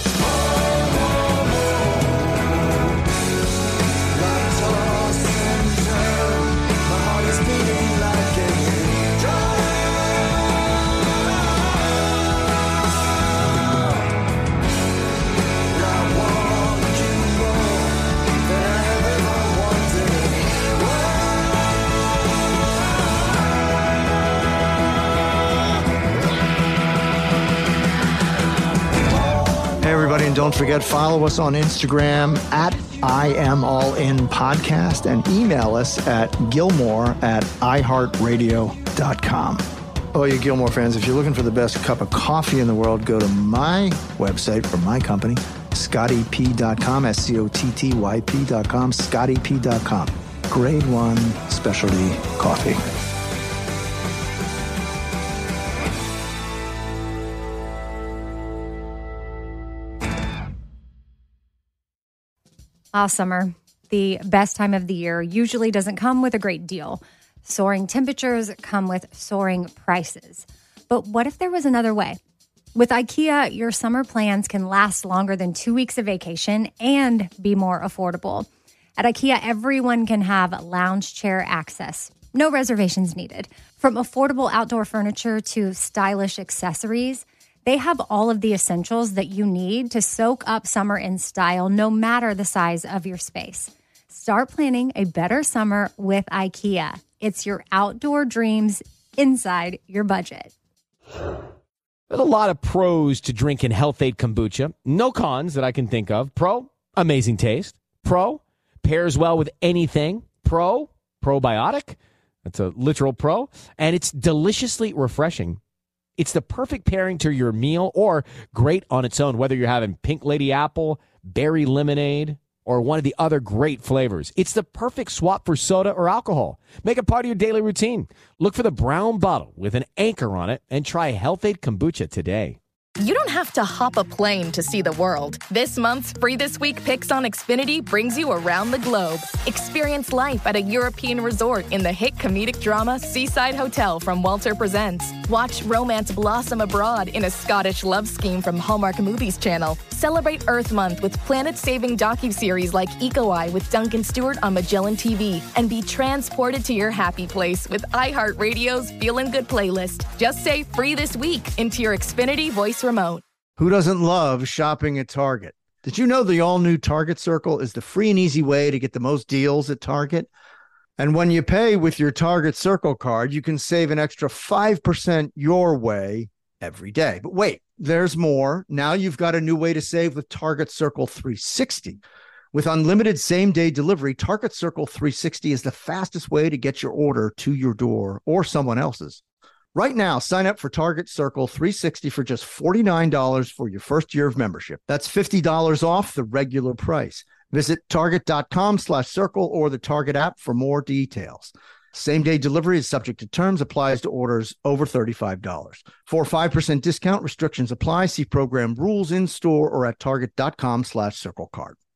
And don't forget, follow us on Instagram at I Am All In Podcast and email us at Gilmore at i heart radio dot com. Oh, you Gilmore fans, if you're looking for the best cup of coffee in the world, go to my website for my company, scotty p dot com, S C O T T Y P dot com, scotty p dot com. Grade one specialty coffee. Ah, summer, the best time of the year, usually doesn't come with a great deal. Soaring temperatures come with soaring prices. But what if there was another way? With IKEA, your summer plans can last longer than two weeks of vacation and be more affordable. At IKEA, everyone can have lounge chair access. No reservations needed. From affordable outdoor furniture to stylish accessories, they have all of the essentials that you need to soak up summer in style, no matter the size of your space. Start planning a better summer with IKEA. It's your outdoor dreams inside your budget. There's a lot of pros to drinking Health-Ade kombucha. No cons that I can think of. Pro, amazing taste. Pro, pairs well with anything. Pro, probiotic. That's a literal pro. And it's deliciously refreshing. It's the perfect pairing to your meal or great on its own, whether you're having pink lady apple, berry lemonade, or one of the other great flavors. It's the perfect swap for soda or alcohol. Make it part of your daily routine. Look for the brown bottle with an anchor on it and try Health-Ade kombucha today. You don't have to hop a plane to see the world. This month's Free This Week Picks on Xfinity brings you around the globe. Experience life at a European resort in the hit comedic drama Seaside Hotel from Walter Presents. Watch romance blossom abroad in a Scottish love scheme from Hallmark Movies Channel. Celebrate Earth Month with planet-saving docuseries like Eco Eye with Duncan Stewart on Magellan T V. And be transported to your happy place with iHeartRadio's Feelin' Good playlist. Just say Free This Week into your Xfinity voice remote. Who doesn't love shopping at Target? Did you know the all-new Target Circle is the free and easy way to get the most deals at Target? And when you pay with your Target Circle card, you can save an extra five percent your way every day. But wait, there's more. Now you've got a new way to save with Target Circle three sixty. With unlimited same-day delivery, Target Circle three sixty is the fastest way to get your order to your door or someone else's. Right now, sign up for Target Circle three sixty for just forty-nine dollars for your first year of membership. That's fifty dollars off the regular price. Visit target.com slash circle or the Target app for more details. Same-day delivery is subject to terms, applies to orders over thirty-five dollars. For a five percent discount, restrictions apply. See program rules in store or at target.com slash circle card.